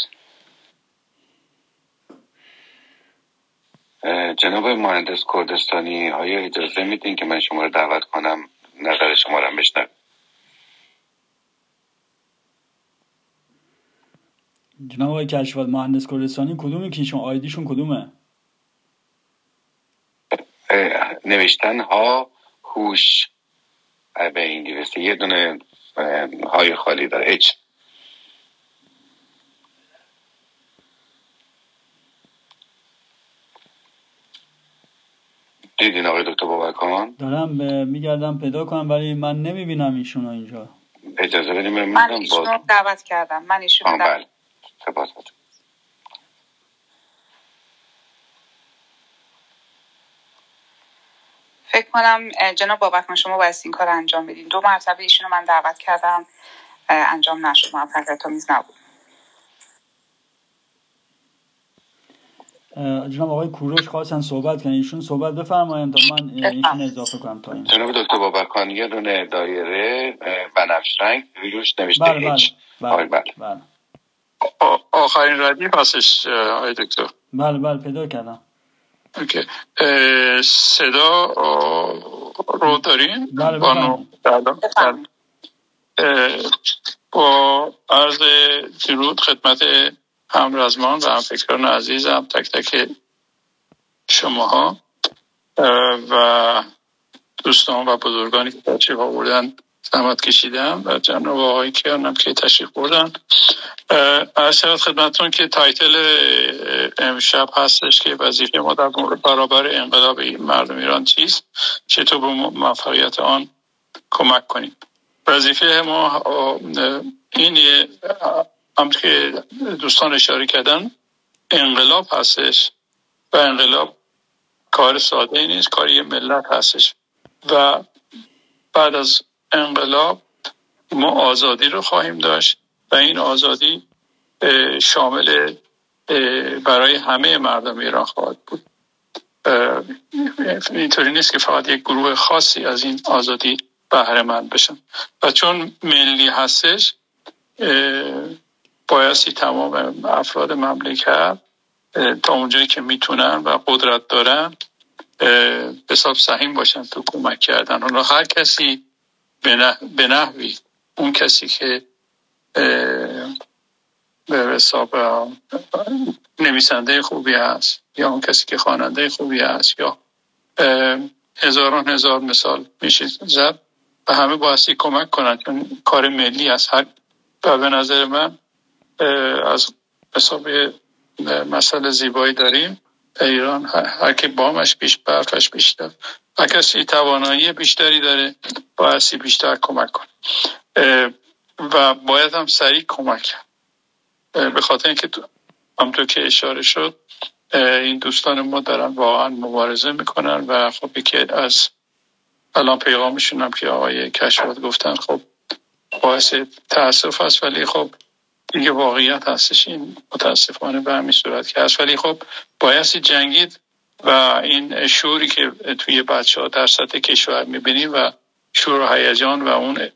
جناب مهندس کردستانی، آیا اجازه میدین که من شما رو دعوت کنم نظر شما رو بشنوم؟ جناب آقای کشواد، مهندس کردستانی کدومی که شما آیدیشون کدومه؟ نوشتن ها هوش به انگلیسی، یه دونه های خالی داره، اچ. دیدین آقای دکتر بابکان؟ دارم میگردم پیدا کنم ولی من نمیبینم ایشونو اینجا. اجازه بدیم من من ایشونو باز... دعوت کردم. من ایشونو دعوت بله. سپاس گذارم. فکر کنم جناب بابکان شما باید این کار انجام بدین. دو مرتبه ایشونو من دعوت کردم، انجام نشد، موفقیت آمیز نبود. جناب آقای کوروش خواستن صحبت کنن، ایشون صحبت بفرمایید تا من ایشون اضافه کنم تا این. جناب دکتر بابکان یه دونه دایره بنفش رنگ روش نوشته بله اچ. بله بله, بله. آخرین ردیف هستش آقای دکتر؟ بله بله پیدا کردم. اوکی. صدا رو دارین؟ بله بفرمایید. با عرض درود خدمت همرزمان و همفکران عزیزم، تک تک شماها و دوستان و بزرگانی که تشریف آوردن، زحمت کشیدم و جناب آقای کیان هم که تشریف بردن. عرض شود خدمتتون که تایتل امشب هستش که وظیفه ما در برابر انقلاب مردم ایران چیست، چطور به موفقیت آن کمک کنیم. وظیفه ما این همونطور که دوستان اشاره کردن انقلاب هستش و انقلاب کار ساده ای نیست، کار یه ملت هستش و بعد از انقلاب ما آزادی رو خواهیم داشت و این آزادی شامل برای همه مردم ایران خواهد بود. اینطوری نیست که فقط یک گروه خاصی از این آزادی بهره مند بشن و چون ملی هستش بایستی تمام افراد مملکت تا اونجایی که میتونن و قدرت دارن به حساب سهیم باشن تو کمک کردن. حالا هر کسی به نحوی، اون کسی که به حساب نویسنده خوبی هست یا اون کسی که خواننده خوبی هست یا هزاران هزار مثال میشه زد و همه بایستی کمک کنن، چون کار ملی است. هر و به نظر من از حساب مسئله زیبایی داریم ایران، هر که بامش بیش برفش بیشتر، هر کسی توانایی بیشتری داره بایستی بیشتر کمک کنه و باید هم سریع کمک کرد، به خاطر اینکه همونطور که اشاره شد این دوستان ما دارن واقعا مبارزه میکنن و خب که از الان پیغامشون هم که آقای کشواد گفتن خب باعث تأسف هست، ولی خب دیگه واقعیت هستش، این متاسفانه به همین صورت که هست. ولی خب بایستی جنگید و این شعوری که توی بچه ها در سطح کشور میبینیم و شعور و هیجان و اون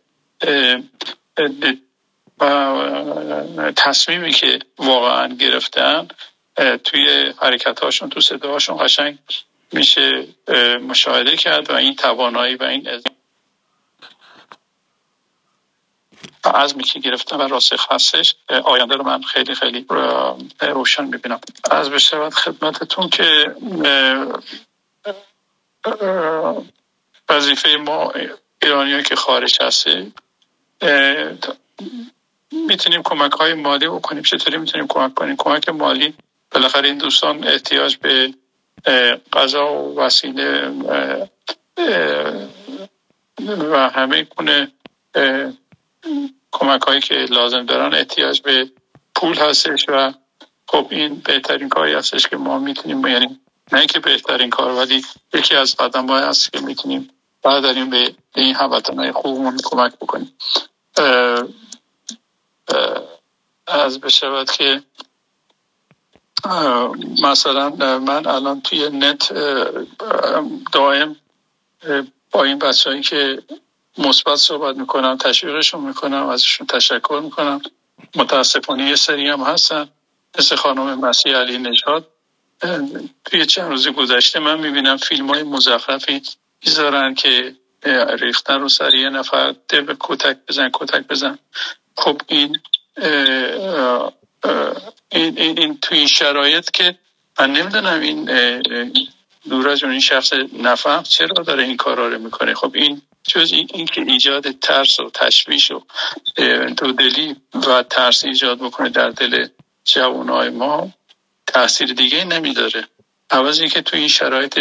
و تصمیمی که واقعا گرفتن توی حرکت هاشون، تو صداهاشون قشنگ میشه مشاهده کرد و این توانایی و این عزمی که گرفتن و راسخ هستش. آینده رو من خیلی خیلی روشن میبینم. از بشود خدمتتون که وظیفه ما ایرانیایی که خارج هستیم میتونیم کمک های مالی بکنیم. چطوری میتونیم کمک کنیم؟ کمک مالی، بالاخره این دوستان احتیاج به غذا و وسیله و همه گونه کمک هایی که لازم دارن احتیاج به پول هستش و خب این بهترین کاری هستش که ما میتونیم، یعنی نه اینکه بهترین کار ولی یکی از قدم های هست که میتونیم برداریم به این هموطنهای خوبمون کمک بکنیم. اه اه از بشود که مثلا من الان توی نت دائم با این بچه‌هایی که مثبت صحبت میکنم تشویقشون میکنم، ازشون تشکر میکنم. متاسفانه یه سری هم هستن مثل خانم مسیح علی نژاد توی چند روز گذشته من میبینم فیلم های مزخرفی میذارن که ریختن رو سر یه نفر ده به کتک بزن کتک بزن. خب این اه اه این, این, این توی این شرایط که من نمیدونم این دور از اون این شخص نفهم چرا داره این کارا رو میکنه. خب این جز این, این که ایجاد ترس و تشویش و دودلی و ترس ایجاد بکنه در دل جوانای ما تأثیر دیگه نمیداره. عوض اینکه تو این شرایط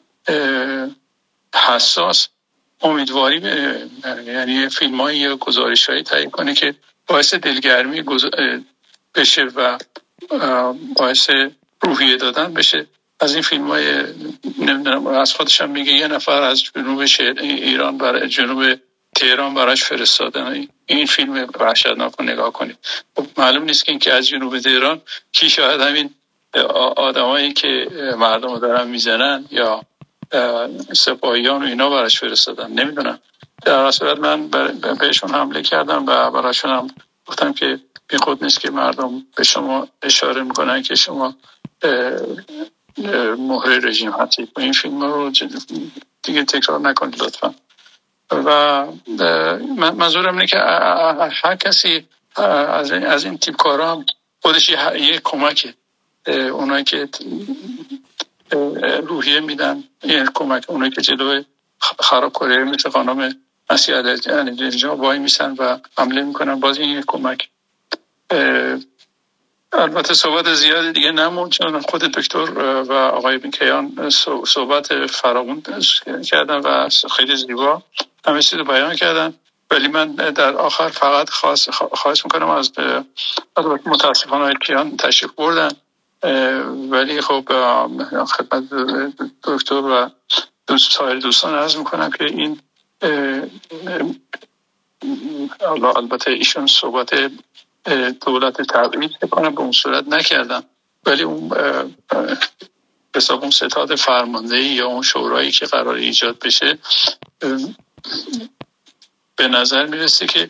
حساس امیدواری یعنی فیلم هایی یا گزارش هایی تهیه کنه که باعث دلگرمی بشه و باعث روحیه دادن بشه. از این فیلم های نمیدونم از خودش هم میگه یه نفر از جنوب ایران برای جنوب تهران براش فرستادن این فیلم وحشتناک رو نگاه کنید. خب معلوم نیست که این که از جنوب تهران کی شاید همین آدمایی که مردم رو دارن میزنن یا سپاهیان و اینا براش فرستادن نمیدونم. در اصل من بهشون حمله کردم و براشون هم گفتم که بی خود نیست که مردم به شما اشاره میکنن که شما مهر رژیم هستید. این فیلم رو دیگه تکرار نکنید لطفا. و منظورم اینه که هر کسی از این, از این تیپ کارا هم خودش یه کمکه. اونایی که روحیه میدن یه کمک، اونایی که جلوی خرابکاری مثل خانم مسیح علی نژاد وای میسن و حمله میکنن باز این یه کمک. البته صحبت زیاد دیگه نمون چون خود دکتر و آقای کیان صحبت فراوان کردن و خیلی زیبا همه چیز رو بیان کردن. ولی من در آخر فقط خواست خواهش میکنم از متاسفانه آقای کیان تشریف بردن ولی خب خدمت دکتر و دوست سایر دوستان عرض میکنم که این البته ایشون صحبت دولت تبعید بکنم به اون صورت نکردم ولی اون حساب اون ستاد فرماندهی یا اون شورایی که قرار ایجاد بشه به نظر میرسه که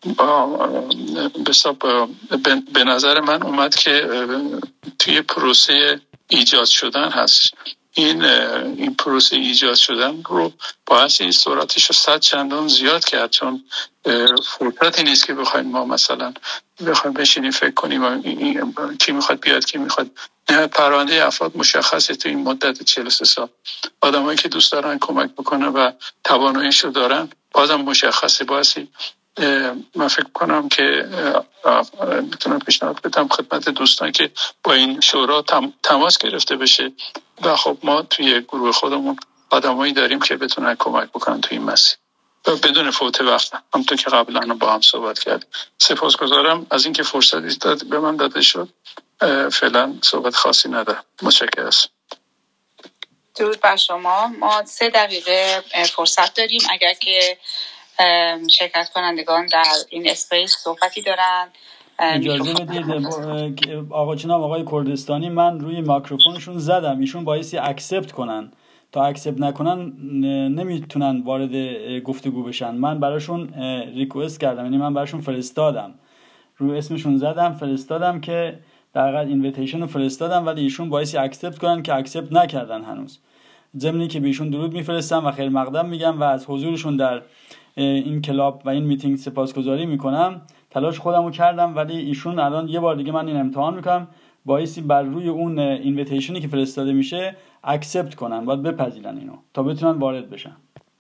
به نظر من اومد که توی پروسه ایجاد شدن هست. این این پروسه ایجاد شدن رو باعث سرعتش رو صد چندان زیاد کرد چون فرصتی نیست که بخوایم ما مثلا بخوایم بشینیم فکر کنیم کی میخواد بیاد کی میخواد. پرونده افراد مشخصه تو این مدت چهل و سه سال. آدمایی که دوست دارن کمک بکنن و تواناییشو دارن بازم مشخصه. باعثی من فکر کنم که میتونم پیشنهاد بدم خدمت دوستان که با این شورا تم، تماس گرفته بشه و خب ما توی گروه خودمون آدمایی داریم که بتونن کمک بکنن توی این مسیر و بدون فوت وقت همونطور که قبلا با هم صحبت کردیم. سپاسگزارم از اینکه فرصتی داد به من داده شد. فعلا صحبت خاصی ندارم. متشکرم. درود بر شما. ما سه دقیقه فرصت داریم اگر که شرکت کنندگان در این اسپیس صحبتی دارن. اجازه بدید آقا جناب آقای کردستانی من روی میکروفونشون زدم ایشون بایستی اکسپت کنن تا اکسپت نکنن نمیتونن وارد گفتگو بشن. من براشون ریکوست کردم یعنی من براشون فرستادم روی اسمشون زدم فرستادم که در حقیقت اینویتیشن رو فرستادم ولی ایشون بایستی اکسپت کنن که اکسپت نکردن هنوز. ضمنی که بهشون درود میفرستم و خیر مقدم میگم و از حضورشون در این کلاب و این میتینگ سپاسگزاری میکنم. تلاش خودمو کردم ولی ایشون الان یه بار دیگه من این امتحان میکنم بایستی بر روی اون اینویتیشنی که فرستاده میشه اکسپت کنن باید بپذیرن اینو تا بتونن وارد بشن.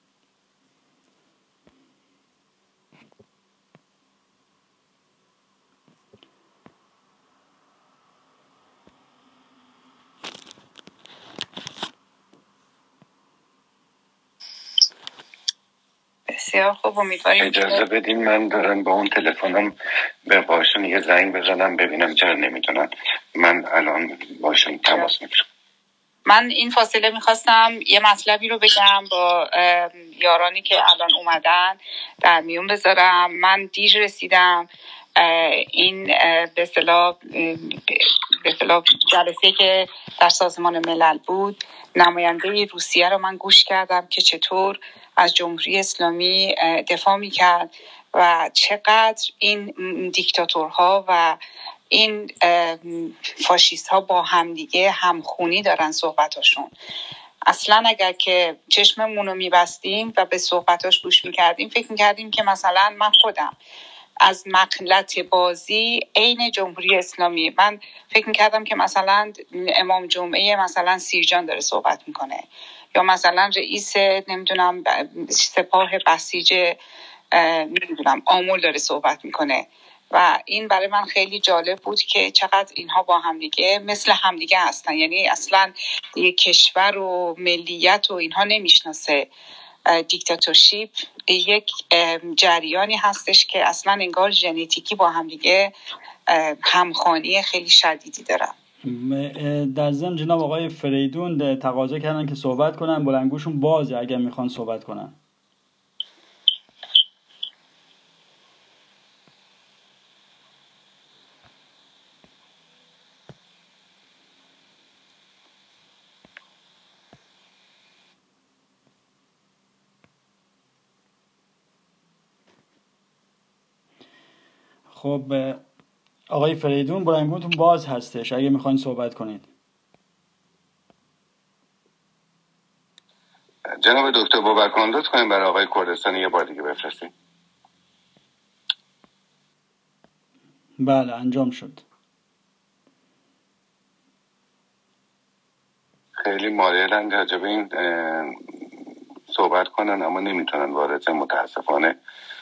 بسیار خوب. امیدواریم اجازه بدین من دارم با اون تلفنم به باشون یه زنگ بزنم ببینم چرا نمیتونن. من الان باشون تماس میگیرم. من این فاصله میخواستم یه مطلبی رو بگم با یارانی که الان اومدن در میون بذارم. من دیر رسیدم این به اصطلاح به اصطلاح جلسه که در سازمان ملل بود، نماینده روسیه رو من گوش کردم که چطور از جمهوری اسلامی دفاع میکرد و چقدر این دیکتاتورها و این فاشیست ها با همدیگه همخونی دارن صحبتاشون. اصلا اگر که چشممون رو میبستیم و به صحبتاش گوش میکردیم فکر میکردیم که مثلا من خودم از مقلت بازی عین جمهوری اسلامی، من فکر میکردم که مثلا امام جمعه مثلا سیرجان داره صحبت میکنه یا مثلا رئیس نمیدونم سپاه بسیج نمیدونم آمول داره صحبت میکنه و این برای من خیلی جالب بود که چقدر اینها با همدیگه مثل همدیگه هستن. یعنی اصلا یک کشور و ملیت و اینها نمیشناسه. دیکتاتورشیپ یک جریانی هستش که اصلا انگار ژنتیکی با همدیگه همخوانی خیلی شدیدی دارن. در ضمن جناب آقای فریدون تقاضا کردن که صحبت کنن، بلندگوشون بازه اگر میخوان صحبت کنن. خب آقای فریدون بلندگوتون باز هستش اگه میخواین صحبت کنید. جناب دکتر بابکان لطف کنیم برای آقای کردستانی یه بار دیگه بفرستیم. بله انجام شد. خیلی مایلن راجع به این صحبت کنن اما نمیتونن وارد، متاسفانه.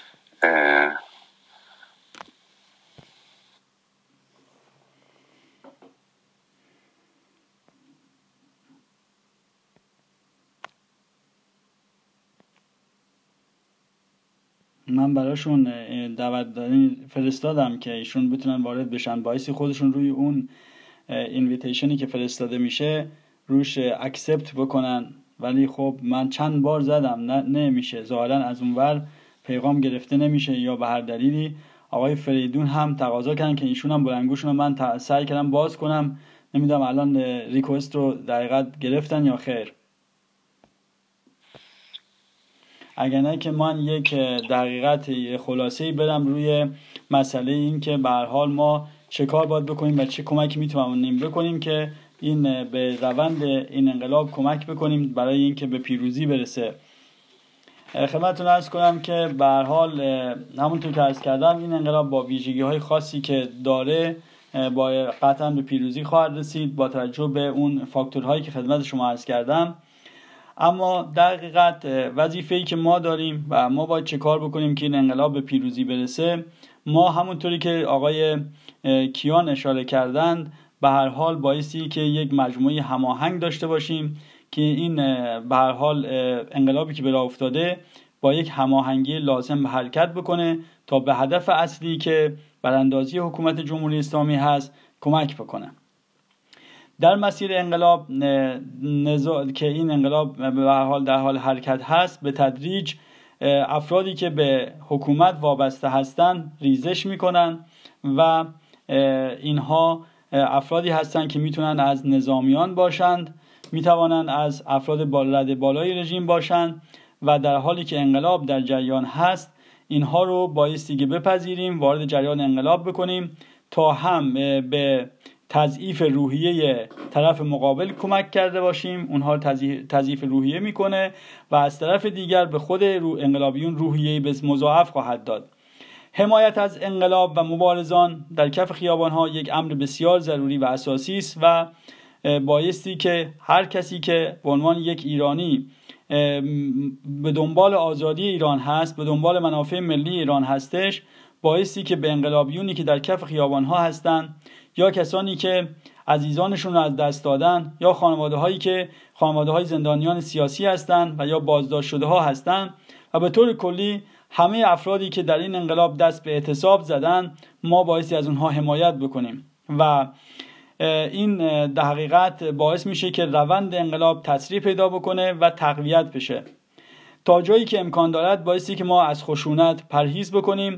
من براشون دعوت فرستادم که ایشون بتونن وارد بشن، باعثی خودشون روی اون اینویتیشنی که فرستاده میشه روش اکسپت بکنن، ولی خب من چند بار زدم نه نمیشه، ظاهرا از اونور پیغام گرفته نمیشه یا به هر دلیلی. آقای فریدون هم تقاضا کردن که ایشون هم بلندگوشون رو من سعی کردم باز کنم، نمیدونم الان ریکوست رو دقیقاً گرفتن یا خیر. اگر نه که من یک دقیقت خلاصه‌ای بدم روی مسئله این که به هر حال ما چه کار باید بکنیم و چه کمکی میتونیم بکنیم که این به روند این انقلاب کمک بکنیم برای اینکه به پیروزی برسه. خدمتتون عرض کنم که به هر حال همونطور که عرض کردم این انقلاب با ویژگی‌های خاصی که داره با قطعا به پیروزی خواهد رسید با توجه به اون فاکتورهایی که خدمت شما عرض کردم. اما در حقیقت وظیفه‌ای که ما داریم و ما باید چه کار بکنیم که این انقلاب به پیروزی برسه، ما همونطوری که آقای کیان اشاره کردند به هر حال بایستی که یک مجموعه هماهنگ داشته باشیم که این به هر حال انقلابی که به راه افتاده با یک هماهنگی لازم به حرکت بکنه تا به هدف اصلی که براندازی حکومت جمهوری اسلامی هست کمک بکنه. در مسیر انقلاب نزا... که این انقلاب به هر حال در حال حرکت هست، به تدریج افرادی که به حکومت وابسته هستند ریزش میکنن و اینها افرادی هستند که میتونن از نظامیان باشند، میتوانند از افراد بالرد بالای رژیم باشند و در حالی که انقلاب در جریان هست اینها رو بایستی که بپذیریم، وارد جریان انقلاب بکنیم تا هم به تضعیف روحیه طرف مقابل کمک کرده باشیم، اونها تضعیف روحیه میکنه و از طرف دیگر به خود رو انقلابیون روحیه به مضاعف خواهد داد. حمایت از انقلاب و مبارزان در کف خیابان‌ها یک امر بسیار ضروری و اساسی است و بایستی که هر کسی که به عنوان یک ایرانی به دنبال آزادی ایران هست، به دنبال منافع ملی ایران هستش، بایستی که به انقلابیونی که در کف خیابان‌ها هستند یا کسانی که عزیزانشون رو از دست دادن یا خانواده‌هایی که خانواده‌های زندانیان سیاسی هستند و یا بازداشت شده ها هستند و به طور کلی همه افرادی که در این انقلاب دست به اعتصاب زدن، ما بایستی از اونها حمایت بکنیم و این در حقیقت باعث میشه که روند انقلاب تسریع پیدا بکنه و تقویت بشه. تا جایی که امکان دارد بایستی که ما از خشونت پرهیز بکنیم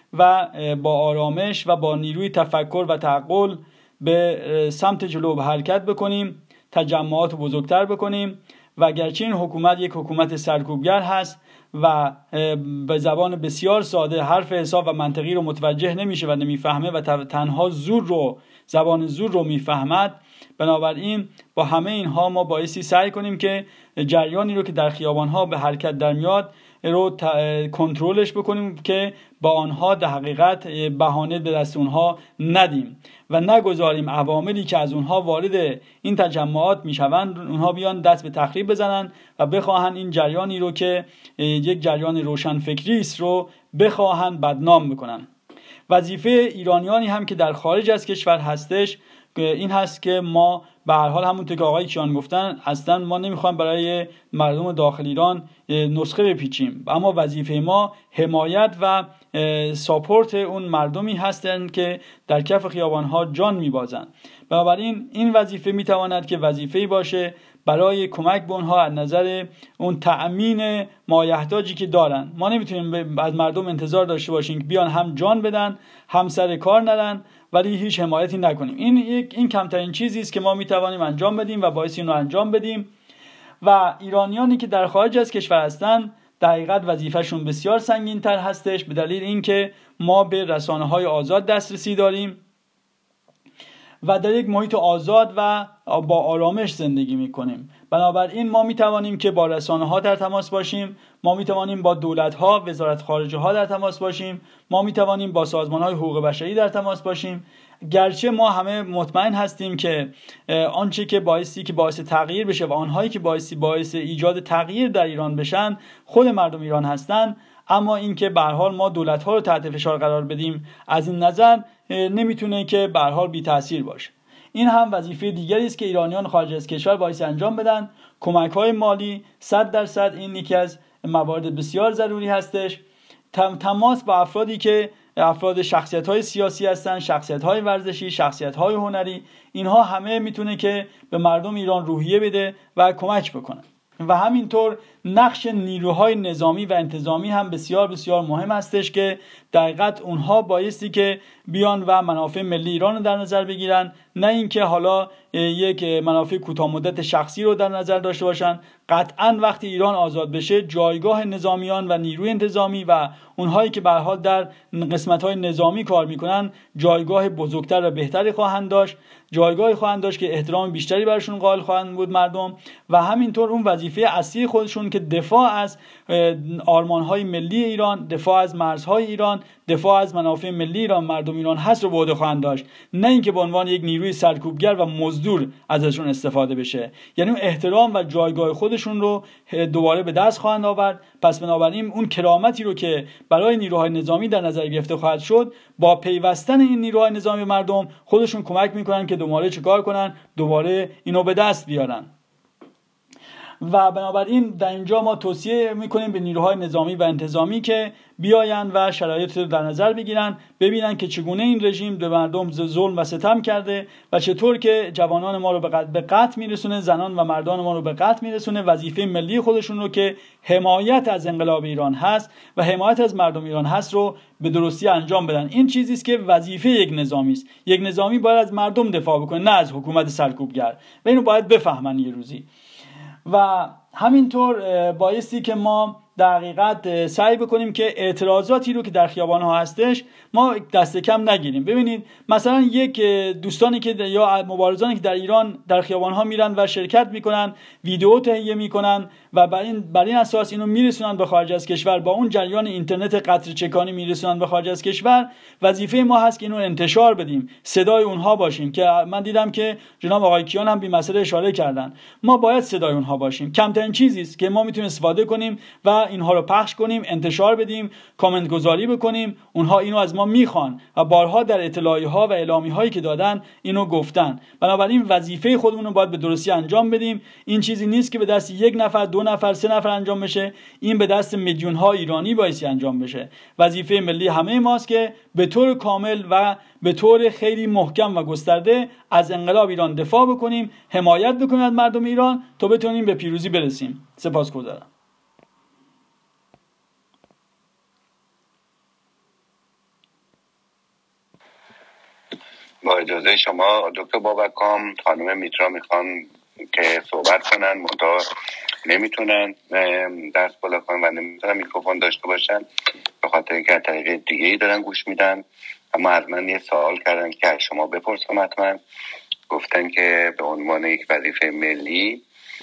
و با آرامش و با نیروی تفکر و تعقل به سمت جلو حرکت بکنیم، تجمعات بزرگتر بکنیم. و اگرچه این حکومت یک حکومت سرکوبگر هست و به زبان بسیار ساده حرف حساب و منطقی رو متوجه نمیشه و نمیفهمه و تنها زور رو زبان زور رو میفهمد، بنابراین با همه اینها ما بایستی سعی کنیم که جریانی رو که در خیابان‌ها به حرکت در میاد رو کنترلش بکنیم که با آنها در حقیقت بهانه به دست اونها ندیم و نگذاریم عواملی که از اونها وارد این تجمعات میشوند اونها بیان دست به تخریب بزنن و بخواهن این جریانی رو که یک جریان روشنفکری است رو بخواهن بدنام بکنن. وظیفه ایرانیانی هم که در خارج از کشور هستش این هست که ما به هر حال همونطور که آقای کیان گفتن اصلا ما نمیخوایم برای مردم داخل ایران نسخه بپیچیم، اما وظیفه ما حمایت و ساپورت اون مردمی هستند که در کف خیابانها جان میبازند. بنابراین این وظیفه میتواند که وظیفه‌ای باشه برای کمک به اونها از نظر اون تأمین مایحتاجی که دارن. ما نمیتونیم از مردم انتظار داشته باشیم که بیان هم جان بدن هم سر کار نرن ولی هیچ حمایتی نکنیم. این یک این کمترین چیزی است که ما میتوانیم انجام بدیم و باعث اینو انجام بدیم. و ایرانیانی که در خارج از کشور هستن در حقیقت وظیفه‌شون بسیار سنگین‌تر هستش، به دلیل اینکه ما به رسانه‌های آزاد دسترسی داریم و در یک محیط آزاد و با آرامش زندگی میکنیم. بنابراین ما میتوانیم که با رسانه‌ها در تماس باشیم، ما میتوانیم با دولت‌ها، وزارت خارجه ها در تماس باشیم، ما میتوانیم با سازمان‌های حقوق بشری در تماس باشیم. گرچه ما همه مطمئن هستیم که آنچه که باعثی که باعث تغییر بشه و آنهایی که باعثی باعث ایجاد تغییر در ایران بشن خود مردم ایران هستن، اما اینکه به هر حال ما دولت‌ها رو تحت فشار قرار بدیم از این نظر نمیتونه که به هر حال بی تاثیر باشه. این هم وظیفه دیگری است که ایرانیان خارج از کشور باعث انجام بدن. کمک‌های مالی صد درصد این یکی از موارد بسیار ضروری هستش. تماس با افرادی که افراد شخصیت‌های سیاسی هستن، شخصیت‌های ورزشی، شخصیت‌های هنری، اینها همه میتونه که به مردم ایران روحیه بده و کمک بکنه. و همینطور نقش نیروهای نظامی و انتظامی هم بسیار بسیار مهم هستش که در حقیقت اونها بایستی که بیان و منافع ملی ایران رو در نظر بگیرن، نه اینکه حالا یک منافع کوتاه مدت شخصی رو در نظر داشته باشن. قطعاً وقتی ایران آزاد بشه جایگاه نظامیان و نیروی انتظامی و اونهایی که به هر حال در قسمت‌های نظامی کار میکنن جایگاه بزرگتر و بهتری خواهند داشت، جایگاهی خواهند داشت که احترام بیشتری براشون قائل خواهند بود مردم، و همینطور اون وظیفه اصلی خودشون که دفاع از آرمان‌های ملی ایران، دفاع از مرزهای ایران، دفاع از منافع ملی ایران مردم ایران هست رو به عهده خواهند داشت، نه اینکه به عنوان یک نیروی سرکوبگر و مزدور ازشون استفاده بشه. یعنی احترام و جایگاه خودشون رو دوباره به دست خواهند آورد. پس بنابراین اون کرامتی رو که برای نیروهای نظامی در نظر گرفته خواهد شد، با پیوستن این نیروهای نظامی مردم خودشون کمک میکنن که دوباره چیکار کنن؟ دوباره اینو به دست بیارن. و بنابراین در اینجا ما توصیه میکنیم به نیروهای نظامی و انتظامی که بیاین و شرایط رو در نظر بگیرن، ببینن که چگونه این رژیم به مردم ظلم و ستم کرده و چطور که جوانان ما رو به قتل میرسونه، زنان و مردان ما رو به قتل میرسونه. وظیفه ملی خودشون رو که حمایت از انقلاب ایران هست و حمایت از مردم ایران هست رو به درستی انجام بدن. این چیزی است که وظیفه یک نظامی است. یک نظامی باید از مردم دفاع بکنه، نه از حکومت سرکوبگر، و اینو باید بفهمن یه روزی. و همینطور بایستی که ما در حقیقت سعی بکنیم که اعتراضاتی رو که در خیابان ها هستش ما دست کم نگیریم. ببینید مثلا یک دوستانی که یا مبارزانی که در ایران در خیابان ها میرن و شرکت میکنن، ویدیو تهیه میکنن و بر این بر این اساس اینو میرسونن به خارج از کشور، با اون جریان اینترنت قطره چکانی میرسونن به خارج از کشور، وظیفه ما هست که اینو انتشار بدیم، صدای اونها باشیم. که من دیدم که جناب آقای کیان هم به مسئله اشاره کردن، ما باید صدای اونها باشیم. کمترین چیزی است که ما میتونیم استفاده کنیم و اینها رو پخش کنیم، انتشار بدیم، کامنت گذاری بکنیم. اونها اینو از ما میخوان و بارها در اطلاعیه ها و اعلامی هایی که دادن اینو گفتن. بنابراین وظیفه خودمون رو باید به درستی انجام بدیم. این چیزی نیست که به دست یک نفر، دو نفر، سه نفر انجام بشه، این به دست میلیون ها ایرانی بایستی انجام بشه. وظیفه ملی همه ماست که به طور کامل و به طور خیلی محکم و گسترده از انقلاب ایران دفاع بکنیم، حمایت بکنیم از مردم ایران تا بتونیم به پیروزی برسیم. سپاسگزارم. با اجازه شما دکتر بابکان، خانم میترا میخوان که صحبت کنن منتها نمیتونن دست بالا کنن و نمیتونن میکروفون داشته باشن به خاطر اینکه از طریق دیگه ای دارن گوش میدن. اما از من یه سوال کردن که از شما بپرسم. حتما گفتن که به عنوان یک وظیفه ملی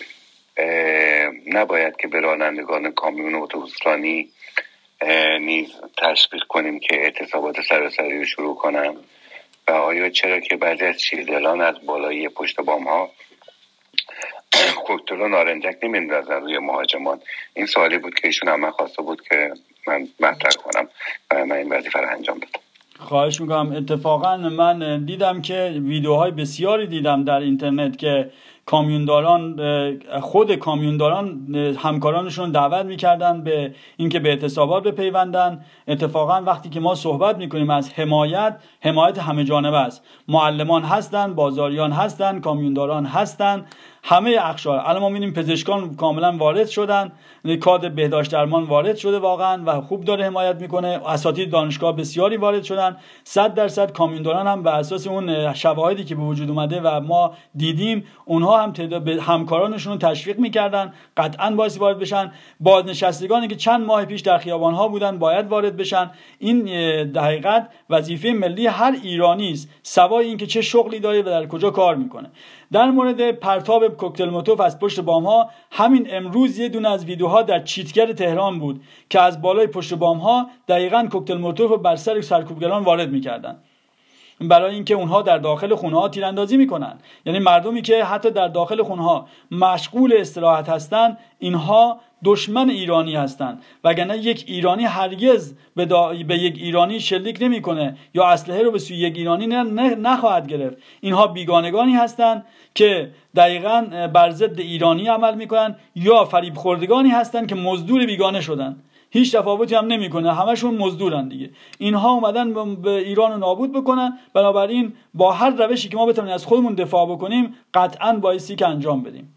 نباید که به رانندگان کامیون و اتوبوسرانی نیز تشویق کنیم که اعتصابات سراسری رو شروع کنن و آیا چرا که بعضی از شیردلان از بالای پشت بام ها کوکتل و نارنجک نمیندازن روی مهاجمان؟ این سوالی بود که ایشون هم من خواسته بود که من مطرح کنم و من این وظیفه رو انجام دادم. خواهش میکنم. اتفاقا من دیدم که ویدیوهای بسیاری دیدم در اینترنت که کامیونداران خود کامیونداران همکارانشون دعوت میکردن به اینکه به اعتصابات بپیوندن. اتفاقا وقتی که ما صحبت میکنیم از حمایت، حمایت همه جانبه است. معلمان هستن، بازاریان هستن، کامیونداران هستن، همه اقشار. الان ما می‌بینیم پزشکان کاملا وارد شدن، کادر بهداشت درمان وارد شده واقعا و خوب داره حمایت میکنه. اساتید دانشگاه بسیاری وارد شدن. صد درصد کامیونداران هم به اساس اون شواهدی که به وجود اومده و ما دیدیم اونها هم تعداد همکارانشون رو تشویق میکردن قطعاً باید وارد بشن. بازنشستگانی که چند ماه پیش در خیابان‌ها بودن باید وارد بشن. این در حقیقت وظیفه ملی هر ایرانی است، سوای اینکه چه شغلی داره و در کجا کار میکنه. در مورد پرتاب کوکتل مولوتوف از پشت بام‌ها، همین امروز یه دونه از ویدیوها در چیتگر تهران بود که از بالای پشت بام‌ها دقیقاً کوکتل مولوتوف رو بر سر سرکوبگران وارد می‌کردن برای اینکه اونها در داخل خونه‌ها تیراندازی می‌کنن. یعنی مردمی که حتی در داخل خونه‌ها مشغول استراحت هستن، اینها دشمن ایرانی هستند، وگرنه یک ایرانی هرگز به, دا... به یک ایرانی شلیک نمی‌کنه یا اسلحه رو به سوی یک ایرانی نه... نه... نخواهد گرفت. اینها بیگانگانی هستند که دقیقاً بر ضد ایرانی عمل می‌کنن یا فریب خوردگانی هستند که مزدور بیگانه شدن. هیچ تفاوتی هم نمی‌کنه، همشون مزدورن دیگه. اینها اومدن به ایران رو نابود بکنن. بنابراین با هر روشی که ما بتونیم از خودمون دفاع بکنیم قطعاً بایستی که انجام بدیم.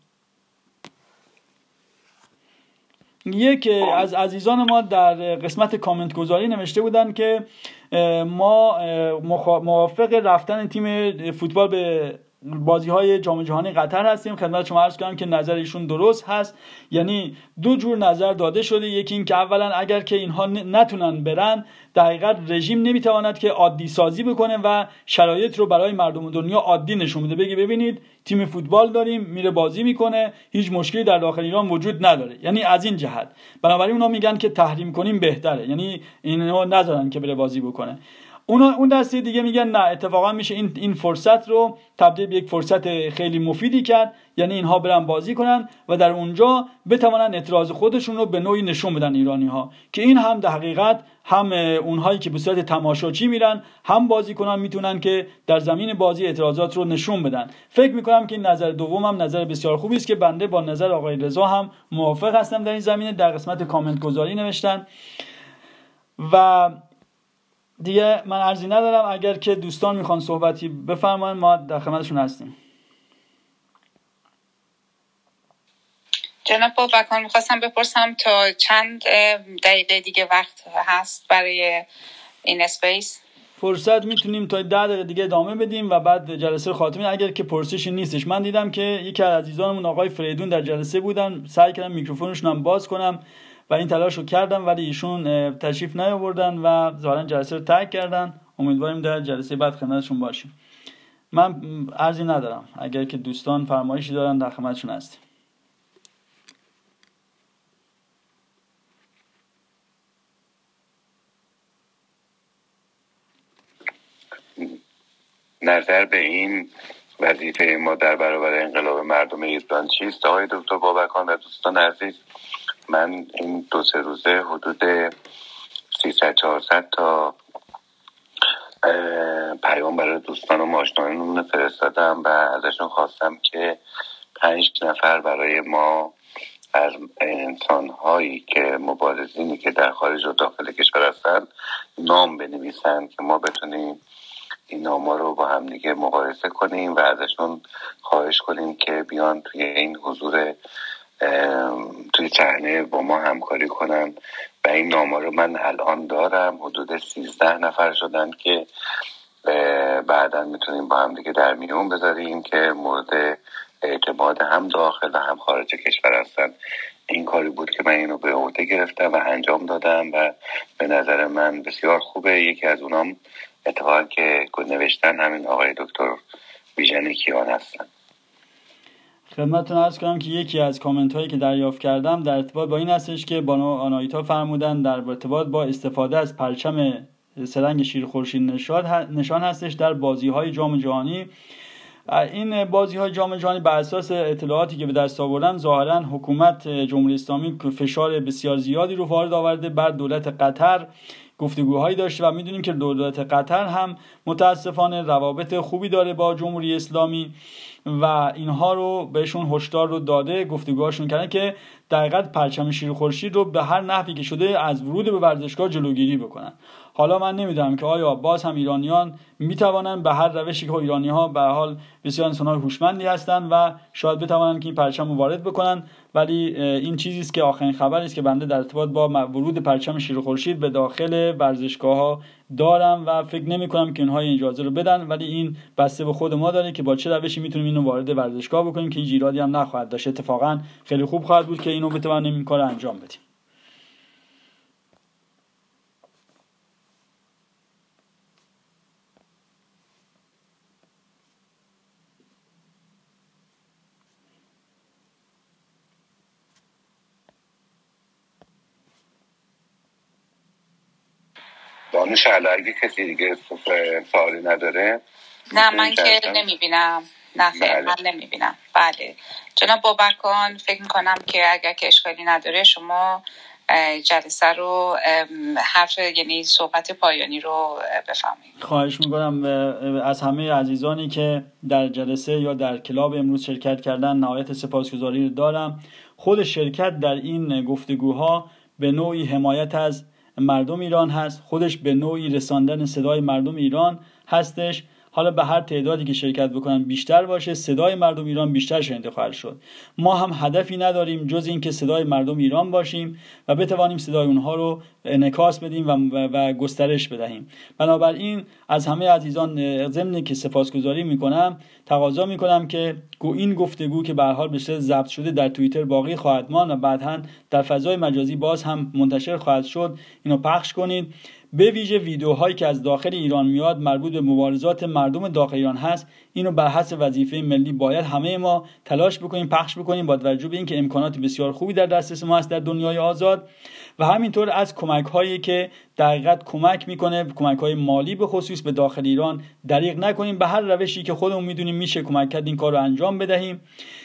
یک از عزیزان ما در قسمت کامنت گذاری نوشته بودن که ما موافق رفتن تیم فوتبال به بازی‌های جام جهانی قطر هستیم. خدمت شما عرض کنم که نظر ایشون درست هست. یعنی دو جور نظر داده شده. یکی این که اولا اگر که اینها نتونن برن، در حقیقت رژیم نمیتواند که عادی سازی بکنه و شرایط رو برای مردم دنیا عادی نشون بده، بگه ببینید تیم فوتبال داریم میره بازی میکنه، هیچ مشکلی در داخل ایران وجود نداره. یعنی از این جهت بنابراین اونا میگن که تحریم کنیم بهتره، یعنی اینو نذارن که بره بازی بکنه. اونا اون دسته دیگه میگن نه، اتفاقا میشه این این فرصت رو تبدیل به یک فرصت خیلی مفیدی کرد. یعنی اینها برن بازی کنن و در اونجا بتونن اعتراض خودشون رو به نوعی نشون بدن ایرانی ها، که این هم در حقیقت هم اونهایی که به صورت تماشاچی میرن هم بازی کنن میتونن که در زمین بازی اعتراضات رو نشون بدن. فکر میکنم که این نظر دومم نظر بسیار خوبی است که بنده با نظر آقای رضا هم موافق هستم در این زمینه. در قسمت کامنت گذاری نوشتن و دیگه من عرضی ندارم. اگر که دوستان میخوان صحبتی بفرمایید، ما در خدمتشون هستیم. جناب بابکان، میخواستم بپرسم تا چند دقیقه دیگه وقت هست برای این اسپیس؟ فرصت میتونیم تا ده دقیقه دیگه ادامه بدیم و بعد جلسه خاتمه اگر که پرسشی نیستش. من دیدم که یکی از عزیزانمون آقای فریدون در جلسه بودن، سعی کردم میکروفونشون هم باز کنم و این تلاشو کردم ولی ایشون تشریف نیاوردن و ظاهرا جلسه رو ترک کردن. امیدواریم در جلسه بعد خدمتشون باشیم. من عرضی ندارم، اگر که دوستان فرمایشی دارن در خدمتشون هستیم. نظر به این وظیفه ما در برابر انقلاب مردم ایران چیست آقای دکتر بابکان و دوستان عزیز؟ من این دو سه روزه حدود سیصد چهارصد تا پیام برای دوستان و آشنایانمون فرستادم و ازشون خواستم که پنج نفر برای ما از انسان‌هایی که مبارزینی که در خارج و داخل کشور هستن نام بنویسن که ما بتونیم این نام‌ها رو با هم دیگه مقایسه کنیم و ازشون خواهش کنیم که بیان توی این حضور توی صحنه با ما همکاری کنن. و این نام‌ها رو من الان دارم، حدود سیزده نفر شدن که بعدا میتونیم با هم دیگه در میون بذاریم که مورد اعتماد هم داخل و هم خارج کشور هستن. این کاری بود که من اینو به عهده گرفتم و انجام دادم و به نظر من بسیار خوبه. یکی از اونام اتفاقا که نوشتن همین آقای دکتر بیژن کیان هستن. خدمتتون عرض کنم که یکی از کامنت هایی که دریافت کردم در ارتباط با این هستش که بانو آنایتا فرمودن در ارتباط با استفاده از پرچم سرنگ شیر خورشید نشان هستش در بازی های جام جهانی. این بازی های جام جهانی بر اساس اطلاعاتی که به دست آوردن ظاهرا حکومت جمهوری اسلامی فشار بسیار زیادی رو وارد آورده بر دولت قطر، گفتگوهایی داشته و میدونیم که دولت قطر هم متاسفانه روابط خوبی داره با جمهوری اسلامی و اینها رو بهشون هشدار رو داده، گفتگوهاشون کردن که در حقیقت پرچم شیر خورشید رو به هر نحوی که شده از ورود به ورزشگاه جلوگیری بکنن. حالا من نمیدونم که آیا باز هم ایرانیان میتوانن به هر روشی که ایرانی‌ها به هر حال بسیار انسان‌های هوشمندی هستن و شاید بتوانن که این پرچم رو وارد بکنن، ولی این چیزی است که آخرین خبری است که بنده در ارتباط با ورود پرچم شیر خورشید به داخل ورزشگاه‌ها دارم و فکر نمی‌کنم که اینها اجازه رو بدن، ولی این بسته به خود ما داره که با چه روشی میتونیم اینو وارد ورزشگاه بکنیم که هیچ ایرادی هم نخواهد داشت. اتفاقا خیلی خوب خواهد بود که اینو بتوانیم این کارو انجام بدیم. دانش علا اگه کسی دیگه سوالی نداره. نه من که نمیبینم. نه خیلی من نمیبینم. بله جناب بابکان فکر میکنم که اگر که اشکالی نداره شما جلسه رو حرف یعنی صحبت پایانی رو بفرمایید. خواهش میکنم از همه عزیزانی که در جلسه یا در کلاب امروز شرکت کردن نهایت سپاسگزاری دارم. خود شرکت در این گفتگوها به نوعی حمایت از مردم ایران هست، خودش به نوعی رساندن صدای مردم ایران هستش. حالا به هر تعدادی که شرکت بکنن بیشتر باشه، صدای مردم ایران بیشتر شنیده خواهد شد. ما هم هدفی نداریم جز این که صدای مردم ایران باشیم و بتوانیم صدای اونها رو انعکاس بدیم و, و, و گسترش بدهیم. بنابراین از همه عزیزان ضمن که سپاسگزاری میکنم تقاضا میکنم که این گفتگو که به هر حال به صورت ضبط شده در توییتر باقی خواهد ماند و بعداً در فضای مجازی باز هم منتشر خواهد شد، اینو پخش کنید. به ویژه ویدیوهایی که از داخل ایران میاد مربوط به مبارزات مردم داخل ایران هست، اینو بر حسب وظیفه ملی باید همه ما تلاش بکنیم پخش بکنیم با توجه به اینکه امکانات بسیار خوبی در دسترس ما هست در دنیای آزاد و همینطور از کمک هایی که در حقیقت کمک میکنه، کمک های مالی به خصوص به داخل ایران دریغ نکنیم، به هر روشی که خودمون میدونیم میشه کمک کرد این کار رو انجام بدهیم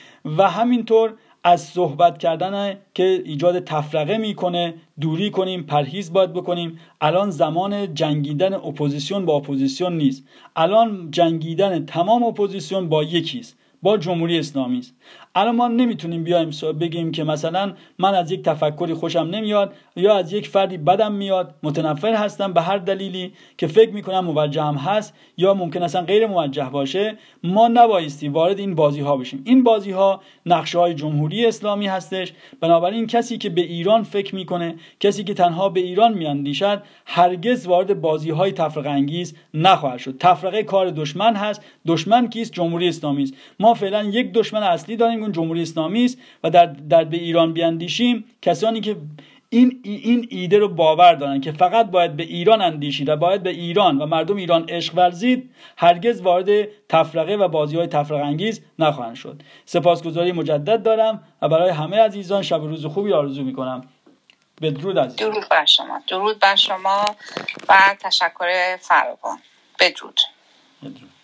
و همینطور از صحبت کردن که ایجاد تفرقه میکنه دوری کنیم، پرهیز باید بکنیم. الان زمان جنگیدن اپوزیسیون با اپوزیسیون نیست، الان جنگیدن تمام اپوزیسیون با یکیست، با جمهوری اسلامی است. الان ما نمیتونیم بیایم بگیم که مثلا من از یک تفکری خوشم نمیاد یا از یک فردی بدم میاد، متنفر هستم به هر دلیلی که فکر میکنم موجه هم هست یا ممکن اصلا غیر موجه باشه. ما نبایستی وارد این بازی ها بشیم. این بازی ها نقشه های جمهوری اسلامی هستش. بنابراین کسی که به ایران فکر میکنه، کسی که تنها به ایران میاندیشد، هرگز وارد بازی های تفرقه انگیز نخواهد شد. تفرقه کار دشمن هست. دشمن کیست؟ جمهوری اسلامی است. ما فعلا یک دشمن اصلی داریم، اون جمهوری اسلامی است و در در به ایران بیاندیشیم کسانی که این این ایده رو باور دارن که فقط باید به ایران اندیشید و باید به ایران و مردم ایران عشق ورزید، هرگز وارد تفرقه و بازی‌های تفرقه انگیز نخواهند شد. سپاسگزاری مجدد دارم و برای همه عزیزان شب و روز خوبی آرزو می‌کنم. بدرود عزیزان. درود بر شما. درود بر شما و تشکر فراوان. بدرود. بدرود.